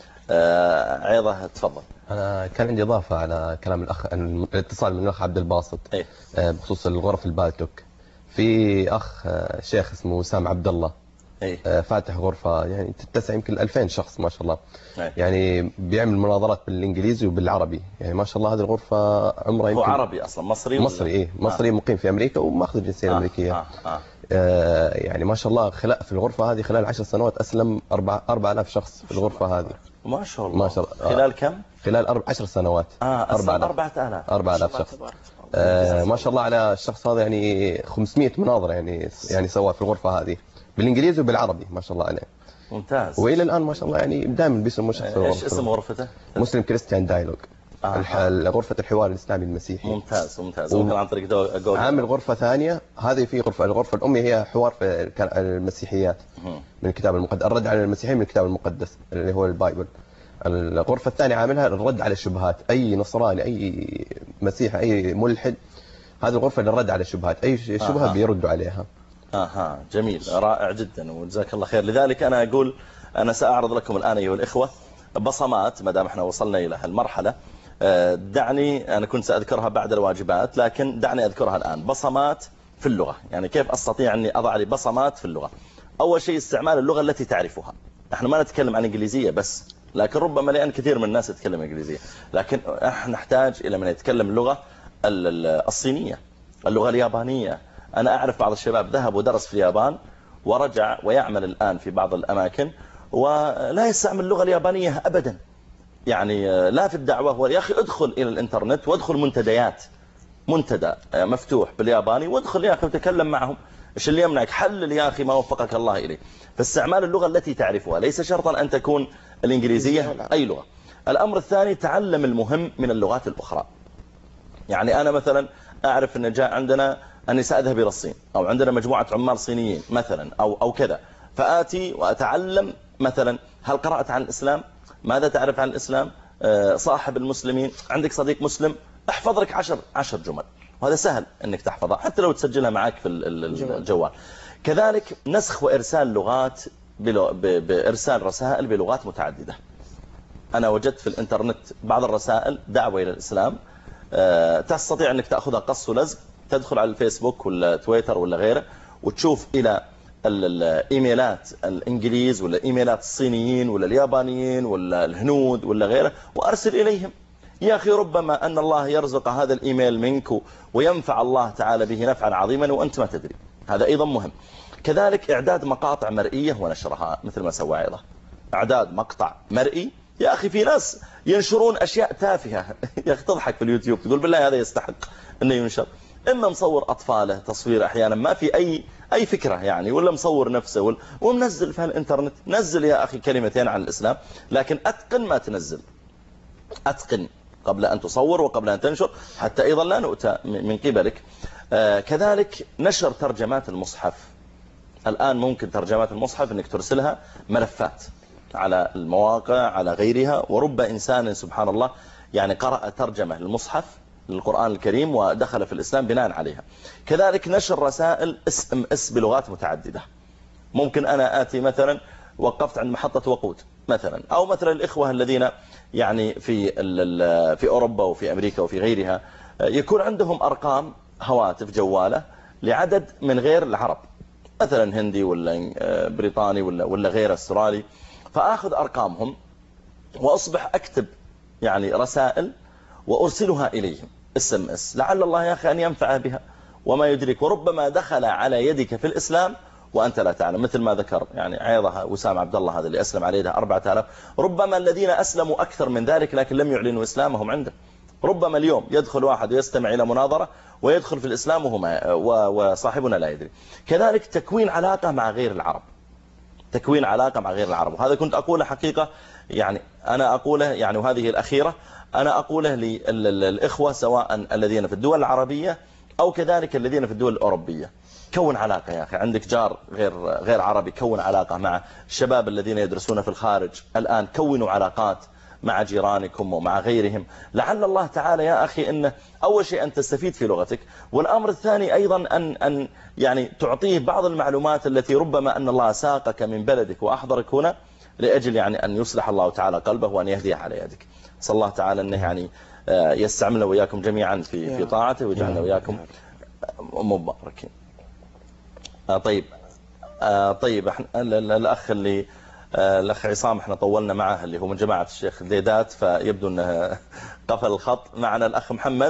عيضه تفضل. انا كان عندي اضافه على كلام الاخ، الاتصال من الاخ عبد الباسط بخصوص الغرف البالتوك. في اخ شيخ اسمه وسام عبد الله فاتح غرفه يعني تتسع يمكن 2000 شخص ما شاء الله. يعني بيعمل مناظرات بالانجليزي وبالعربي، يعني ما شاء الله. هذه الغرفه عمرها يمكن هو عربي اصلا، مصري مصري مقيم في امريكا وماخذ الجنسيه الامريكيه. يعني ما شاء الله في الغرفه هذه خلال 10 سنوات اسلم 4000 شخص في الغرفه هذه. ما شاء الله. ما شاء الله. خلال كم؟ خلال 10 سنوات. 4000 شخص. ما شاء الله على الشخص هذا، يعني 500 مناظرة يعني سواء في الغرفة هذه بالإنجليزي وبالعربي ما شاء الله عليه. ممتاز. وإلى الآن ما شاء الله يعني دائما بيسموا شخص في الغرفة. ايش اسم غرفته؟ مسلم كريستيان دايلوج. غرفة الحوار الإسلامي المسيحي. ممتاز. ممكن عن طريق جوجل. عامل غرفة ثانية، هذه في الغرفة الأمي هي حوار في المسيحيات من الكتاب المقدس، الرد على المسيحيين من الكتاب المقدس اللي هو البايبل. الغرفة الثانية عاملها الرد على الشبهات، أي نصراني أي مسيحي أي ملحد، هذه الغرفة للرد على الشبهات، أي شبهة بيردوا عليها. جميل، رائع جدا وجزاك الله خير. لذلك أنا أقول أنا سأعرض لكم الآن أيها الإخوة بصمات، ما دام احنا وصلنا إلى هالمرحلة. دعني، أنا كنت سأذكرها بعد الواجبات لكن دعني أذكرها الآن. بصمات في اللغة، يعني كيف أستطيع أني أضع لي بصمات في اللغة. أول شيء استعمال اللغة التي تعرفها. احنا ما نتكلم عن إنجليزية بس، لكن ربما لأن كثير من الناس يتكلم إنجليزية، لكن احنا نحتاج إلى من يتكلم اللغة الصينية، اللغة اليابانية. أنا أعرف بعض الشباب ذهب ودرس في اليابان ورجع ويعمل الآن في بعض الأماكن ولا يستعمل اللغة اليابانية أبدا. يعني لا في الدعوة، يا أخي ادخل إلى الإنترنت وادخل منتديات، منتدى مفتوح بالياباني وادخل يا أخي وتكلم معهم. إيش اللي يمنعك؟ حلل يا أخي ما وفقك الله إليه. فاستعمال اللغة التي تعرفها، ليس شرطا أن تكون الإنجليزية، أي لغة. الأمر الثاني تعلم المهم من اللغات الأخرى. يعني أنا مثلا أعرف أن جاء عندنا أني سأذهب إلى الصين، أو عندنا مجموعة عمال صينيين مثلا أو كذا، فآتي وأتعلم مثلا هل قرأت عن الإسلام؟ ماذا تعرف عن الإسلام؟ صاحب المسلمين، عندك صديق مسلم؟ احفظ لك 10 جمل، وهذا سهل انك تحفظها حتى لو تسجلها معك في الجوال. كذلك نسخ وارسال لغات بارسال رسائل بلغات متعددة. انا وجدت في الانترنت بعض الرسائل دعوة الى الاسلام تستطيع انك تاخذها قص ولزق، تدخل على الفيسبوك ولا تويتر ولا غيره وتشوف الى الايميلات الانجليز ولا ايميلات الصينيين ولا اليابانيين ولا الهنود ولا غيره وارسل اليهم. يا اخي ربما ان الله يرزق هذا الايميل منك وينفع الله تعالى به نفعا عظيما وانت ما تدري. هذا ايضا مهم. كذلك اعداد مقاطع مرئية ونشرها مثل ما سوى عيضة. اعداد مقطع مرئي، يا اخي في ناس ينشرون اشياء تافهة يا اخي تضحك في اليوتيوب تقول بالله هذا يستحق انه ينشر. اما مصور اطفاله تصوير احيانا ما في اي فكرة يعني، ولا مصور نفسه ومنزل في الانترنت. نزل يا اخي كلمتين عن الاسلام، لكن اتقن ما تنزل، اتقن قبل ان تصور وقبل ان تنشر حتى ايضا لا نؤتى من قبلك. كذلك نشر ترجمات المصحف. الآن ممكن ترجمات المصحف انك ترسلها ملفات على المواقع على غيرها، ورب إنسان سبحان الله يعني قرأ ترجمة للمصحف للقرآن الكريم ودخل في الإسلام بناء عليها. كذلك نشر رسائل SMS بلغات متعددة. ممكن أنا آتي مثلا وقفت عند محطة وقود مثلا، أو مثلا الإخوة الذين يعني في أوروبا وفي أمريكا وفي غيرها يكون عندهم أرقام هواتف جوالة لعدد من غير العرب، مثلا هندي ولا بريطاني ولا غير استرالي، فآخذ أرقامهم وأصبح أكتب يعني رسائل وأرسلها إليهم SMS، لعل الله يا أخي أن ينفع بها وما يدرك، وربما دخل على يدك في الإسلام وأنت لا تعلم. مثل ما ذكر يعني عيضها وسام عبد الله هذا اللي أسلم عليه ده 4000، ربما الذين أسلموا أكثر من ذلك لكن لم يعلنوا إسلامهم عنده. ربما اليوم يدخل واحد ويستمع إلى مناظرة ويدخل في الإسلام وصاحبنا لا يدري. كذلك تكوين علاقة مع غير العرب، تكوين علاقة مع غير العرب، وهذا كنت أقوله حقيقة يعني أنا أقوله يعني، وهذه الأخيرة أنا أقوله للإخوة سواء الذين في الدول العربية أو كذلك الذين في الدول الأوروبية. كون علاقة يا أخي، عندك جار غير عربي كون علاقة مع الشباب الذين يدرسون في الخارج الآن، كونوا علاقات مع جيرانكم ومع غيرهم، لعل الله تعالى يا أخي أن أول شيء أن تستفيد في لغتك، والأمر الثاني أيضا أن يعني تعطيه بعض المعلومات التي ربما أن الله ساقك من بلدك وأحضرك هنا لأجل يعني أن يصلح الله تعالى قلبه وأن يهديه على يدك. صلى الله تعالى أنه يعني يستعملنا وإياكم جميعا في طاعته ويجعلنا وإياكم مباركين. طيب الأخ عصام احنا طولنا معه اللي هو من جماعة الشيخ ديدات، فيبدو أنه قفل الخط. معنا الأخ محمد.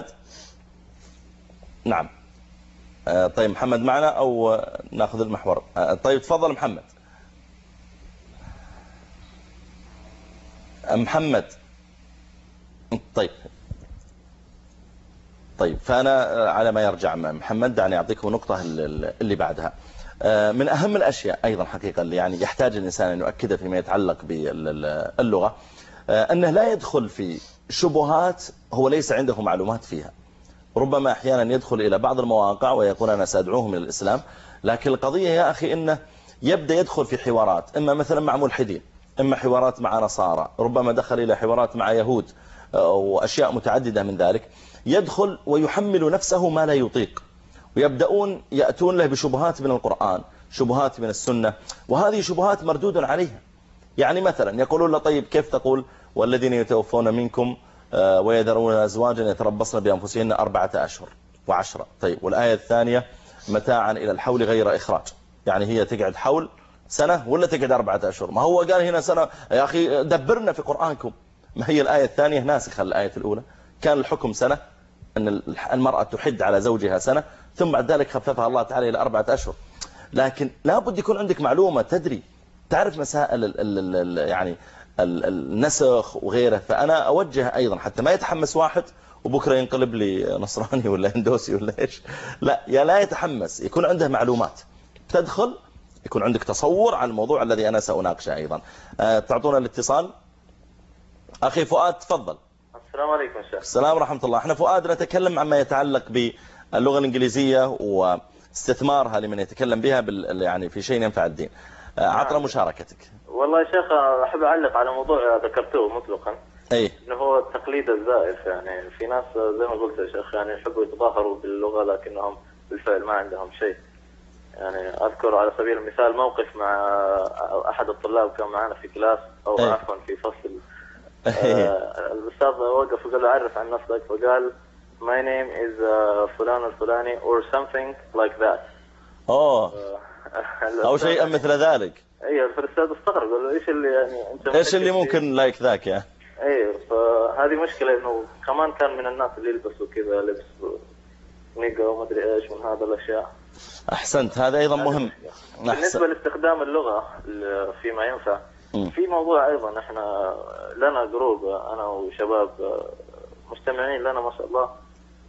نعم طيب محمد معنا أو ناخذ المحور؟ طيب تفضل محمد. محمد طيب فأنا على ما يرجع محمد دعني أعطيكم نقطة اللي بعدها. من أهم الأشياء أيضا حقيقة اللي يعني يحتاج الإنسان أن يؤكدها فيما يتعلق باللغة أنه لا يدخل في شبهات هو ليس عنده معلومات فيها. ربما أحيانا يدخل إلى بعض المواقع ويقول أنا سأدعوهم إلى الإسلام، لكن القضية يا أخي إنه يبدأ يدخل في حوارات إما مثلا مع ملحدين، إما حوارات مع نصارى، ربما دخل إلى حوارات مع يهود وأشياء متعددة من ذلك. يدخل ويحمل نفسه ما لا يطيق، ويبدأون يأتون له بشبهات من القرآن، شبهات من السنة، وهذه شبهات مردود عليها. يعني مثلا يقولون له طيب كيف تقول والذين يتوفون منكم ويذرون أزواجا يتربصن بأنفسهن 4 أشهر و10. طيب والآية الثانية متاعا إلى الحول غير إخراج، يعني هي تقعد حول سنة ولا تقعد 4 أشهر؟ ما هو قال هنا سنة يا أخي، دبرنا في قرآنكم. ما هي الآية الثانية ناسخة الآية الأولى، كان الحكم سنة أن المرأة تحد على زوجها سنة، ثم بعد ذلك خففها الله تعالى إلى 4 أشهر. لكن لابد يكون عندك معلومة تدري، تعرف مسائل يعني النسخ وغيره. فأنا أوجه أيضا حتى ما يتحمس واحد وبكرة ينقلب لي نصراني ولا هندوسي ولا إيش، لا يتحمس، يكون عنده معلومات، تدخل يكون عندك تصور على الموضوع الذي أنا سأناقشه أيضا. تعطونا الاتصال. أخي فؤاد تفضل. السلام عليكم شيخ. السلام ورحمة الله. احنا فؤاد نتكلم عما يتعلق باللغة الإنجليزية واستثمارها لمن يتكلم بها يعني في شيء ينفع الدين. عطنا مشاركتك. والله يا شيخ أحب أعلق على موضوع ذكرته مطلقا، انه هو التقليد الزائف. يعني في ناس زي ما قلت يا شيخ يعني يحبوا يتظاهروا باللغة لكنهم بالفعل ما عندهم شيء. يعني اذكر على سبيل المثال موقف مع احد الطلاب كان معنا في كلاس او عفوا في فصل. الاستاذ وقف وقال له عرف عن نفسك، فقال my name is فلان الفلاني or something like that. او شيئا مثل ذلك. ايوه، فالاستاذ استغرب قال له ايش اللي يعني انت ايش اللي ممكن لايك ذاك يعني. ايوه، فهذه مشكله انه كمان كان من الناس اللي يلبسوا كذا لبس نيجا وما ادري ايش من هذا الاشياء. احسنت، هذا ايضا مهم. بالنسبه لاستخدام اللغه فيما ينفع، في موضوع ايضا احنا لنا جروب انا وشباب مجتمعين لنا ما شاء الله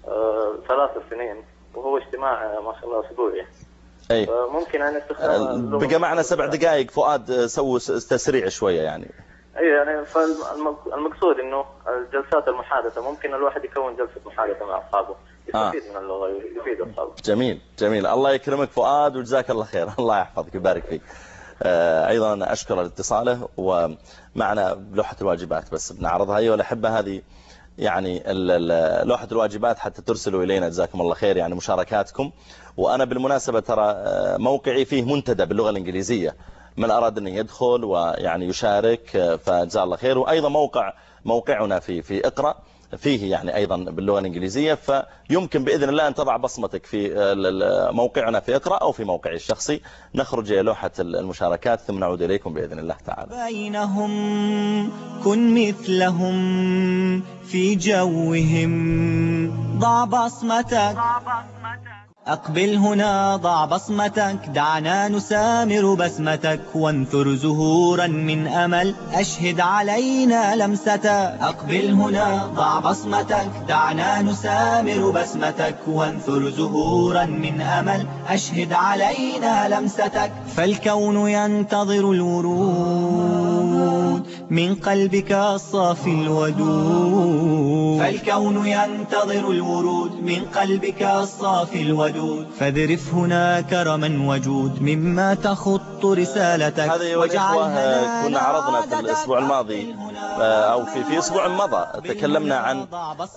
3 سنين، وهو اجتماع ما شاء الله اسبوعي. ممكن ان استخدام بقى معنا 7 دقائق فؤاد، سووا تسريع شويه يعني. ايوه، يعني فالمقصود انه الجلسات المحادثه ممكن الواحد يكون جلسه محادثه مع اصحابه يستفيد من اللغه ويفيد اصحابه. جميل جميل، الله يكرمك فؤاد وجزاك الله خير، الله يحفظك ويبارك فيك. ايضا اشكر اتصاله، ومعنا لوحه الواجبات بس بنعرضها ايها الاحبه. هذه يعني لوحه الواجبات حتى ترسلوا الينا، جزاكم الله خير يعني مشاركاتكم. وانا بالمناسبه ترى موقعي فيه منتدى باللغه الانجليزيه، من اراد ان يدخل ويعني يشارك فجزاه الله خير. وايضا موقعنا في اقرأ فيه يعني ايضا باللغه الانجليزيه، فيمكن باذن الله ان تضع بصمتك في موقعنا في اقرأ او في موقعي الشخصي. نخرج الى لوحه المشاركات ثم نعود اليكم باذن الله تعالى. بينهم كن مثلهم في جوهم، ضع بصمتك أقبل هنا، ضع بصمتك، دعنا نسامر بسمتك، وانثر زهورا من أمل، أشهد علينا لمستك. أقبل هنا، ضع بصمتك، دعنا نسامر بسمتك، وانثر زهورا من أمل، أشهد علينا لمستك. فالكون ينتظر الورود من قلبك الصافي الودود، فالكون ينتظر الورود من قلبك الصافي الودود، فاذرف هنا كرما وجود مما تخط رسالتك. هذا يا إخوة كنا عرضنا في الأسبوع الماضي أو في أسبوع مضى تكلمنا عن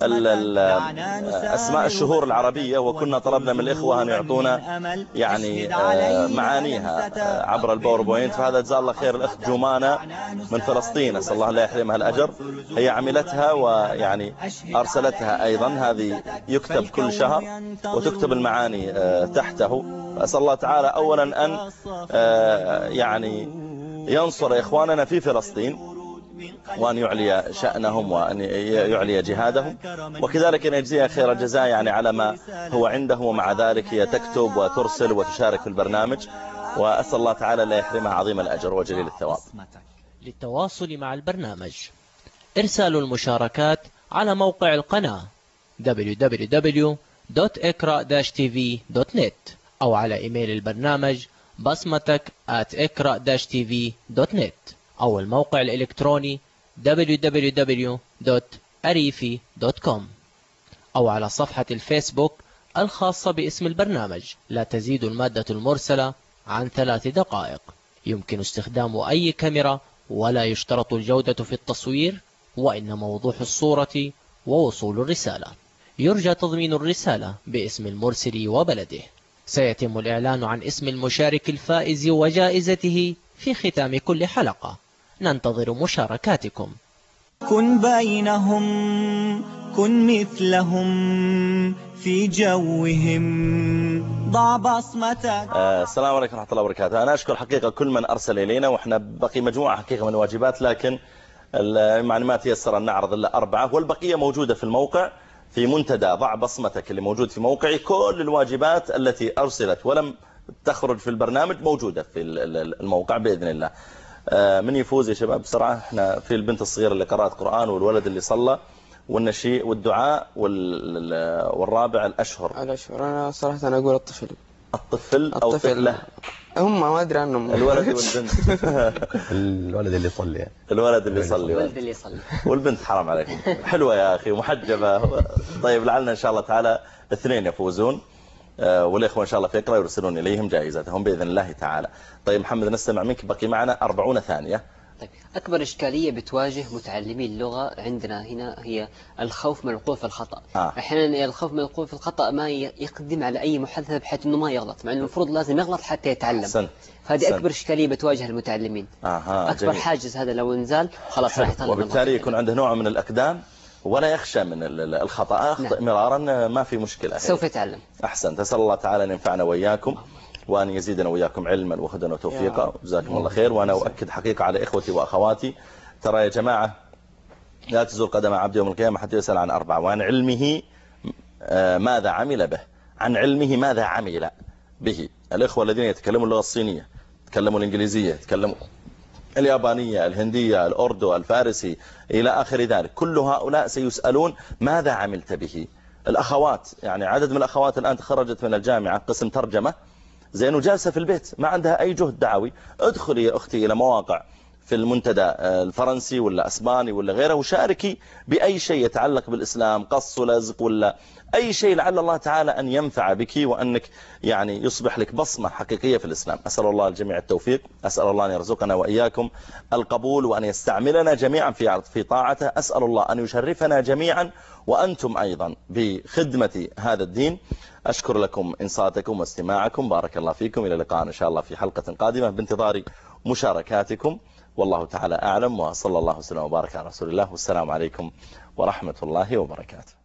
أسماء الشهور العربية، وكنا طلبنا من الإخوة أن يعطونا يعني معانيها عبر الباوربوينت. فهذا جزاه الله خير الأخت جمانة من فلسطين، أسأل الله لا يحرمها الأجر، هي عملتها ويعني أرسلتها أيضا. هذه يكتب كل شهر وتكتب المعاني تحته. أسأل الله تعالى أولا أن يعني ينصر إخواننا في فلسطين، وأن يعلي شأنهم، وأن يعلي جهادهم، وكذلك أن يجزيها خير الجزاء يعني على ما هو عنده. ومع ذلك هي تكتب وترسل وتشارك في البرنامج، وأسأل الله تعالى لا يحرمها عظيم الأجر وجليل الثواب. للتواصل مع البرنامج إرسال المشاركات على موقع القناة www.ikra-tv.net أو على إيميل البرنامج basmatak@ikra-tv.net أو الموقع الإلكتروني www.arifi.com أو على صفحة الفيسبوك الخاصة باسم البرنامج. لا تزيد المادة المرسلة عن 3 دقائق. يمكن استخدام أي كاميرا، ولا يشترط الجودة في التصوير، وإنما وضوح الصورة ووصول الرسالة. يرجى تضمين الرسالة باسم المرسل وبلده. سيتم الإعلان عن اسم المشارك الفائز وجائزته في ختام كل حلقة. ننتظر مشاركاتكم. كن بينهم كن مثلهم في جوهم، ضع بصمتك. السلام عليكم ورحمة الله وبركاته. أنا أشكر حقيقة كل من أرسل إلينا، وإحنا بقي مجموعة حقيقة من الواجبات، لكن يعني ما تيسر أن نعرض إلا 4، والبقية موجودة في الموقع في منتدى ضع بصمتك اللي موجود في موقعي. كل الواجبات التي أرسلت ولم تخرج في البرنامج موجودة في الموقع بإذن الله. من يفوز يا شباب بسرعة؟ احنا في البنت الصغيرة اللي قرأت قرآن، والولد اللي صلى، والنشيء والدعاء، والرابع الأشهر. أنا صراحة أنا أقول الطفل أو طفلة، هم ما أدري عنهم. الولد والبنت. الولد اللي يصلي يعني. الولد اللي يصلي والبنت حرام عليكم. حلوة يا أخي محجبة. طيب لعلنا إن شاء الله تعالى 2 يفوزون، والإخوة إن شاء الله في إقرأ يرسلون إليهم جائزتهم بإذن الله تعالى. طيب محمد نستمع منك، بقي معنا 40 ثانية طيب أكبر إشكالية بتواجه متعلمي اللغة عندنا هنا هي الخوف من الوقوع في الخطأ. أحيانا الخوف من الوقوع في الخطأ ما يقدم على أي محادثة بحيث إنه ما يغلط، مع إنه المفروض لازم يغلط حتى يتعلم. هذه أكبر إشكالية بتواجه المتعلمين. أكبر جميل. حاجز هذا لو نزال خلاص راح يطلع. وبالتالي يكون عنده نوع من الأقدام ولا يخشى من الخطأ. أخطئ مرارا ما في مشكلة، سوف يتعلم. أحسن. أسأل الله تعالى أن ينفعنا وإياكم وأن يزيدنا وإياكم علما وهدى وتوفيقا. جزاكم الله خير. وأنا أؤكد حقيقة على إخوتي وأخواتي، ترى يا جماعة لا تزول قدم عبد يوم القيامة حتى يسأل عن 4: وعن علمه ماذا عمل به، عن علمه ماذا عمل به. الإخوة الذين يتكلموا اللغة الصينية، يتكلموا الإنجليزية، يتكلموا اليابانية، الهندية، الأردو، الفارسي إلى آخر ذلك، كل هؤلاء سيسألون ماذا عملت به. الأخوات، يعني عدد من الأخوات الآن تخرجت من الجامعة قسم ترجمة، زين، وجالسة في البيت ما عندها أي جهد دعوي. ادخلي يا أختي إلى مواقع في المنتدى الفرنسي ولا أسباني ولا غيره، وشاركي بأي شيء يتعلق بالإسلام، قص ولزق ولا أي شيء، لعل الله تعالى أن ينفع بك وأنك يعني يصبح لك بصمة حقيقية في الإسلام. أسأل الله الجميع التوفيق، أسأل الله أن يرزقنا وإياكم القبول وأن يستعملنا جميعا في طاعته. أسأل الله أن يشرفنا جميعا وأنتم أيضا بخدمة هذا الدين. أشكر لكم إنصاتكم واستماعكم، بارك الله فيكم. إلى اللقاء إن شاء الله في حلقة قادمة بانتظار مشاركاتكم، والله تعالى أعلم، وصلى الله وسلم وبارك على رسول الله، والسلام عليكم ورحمة الله وبركاته.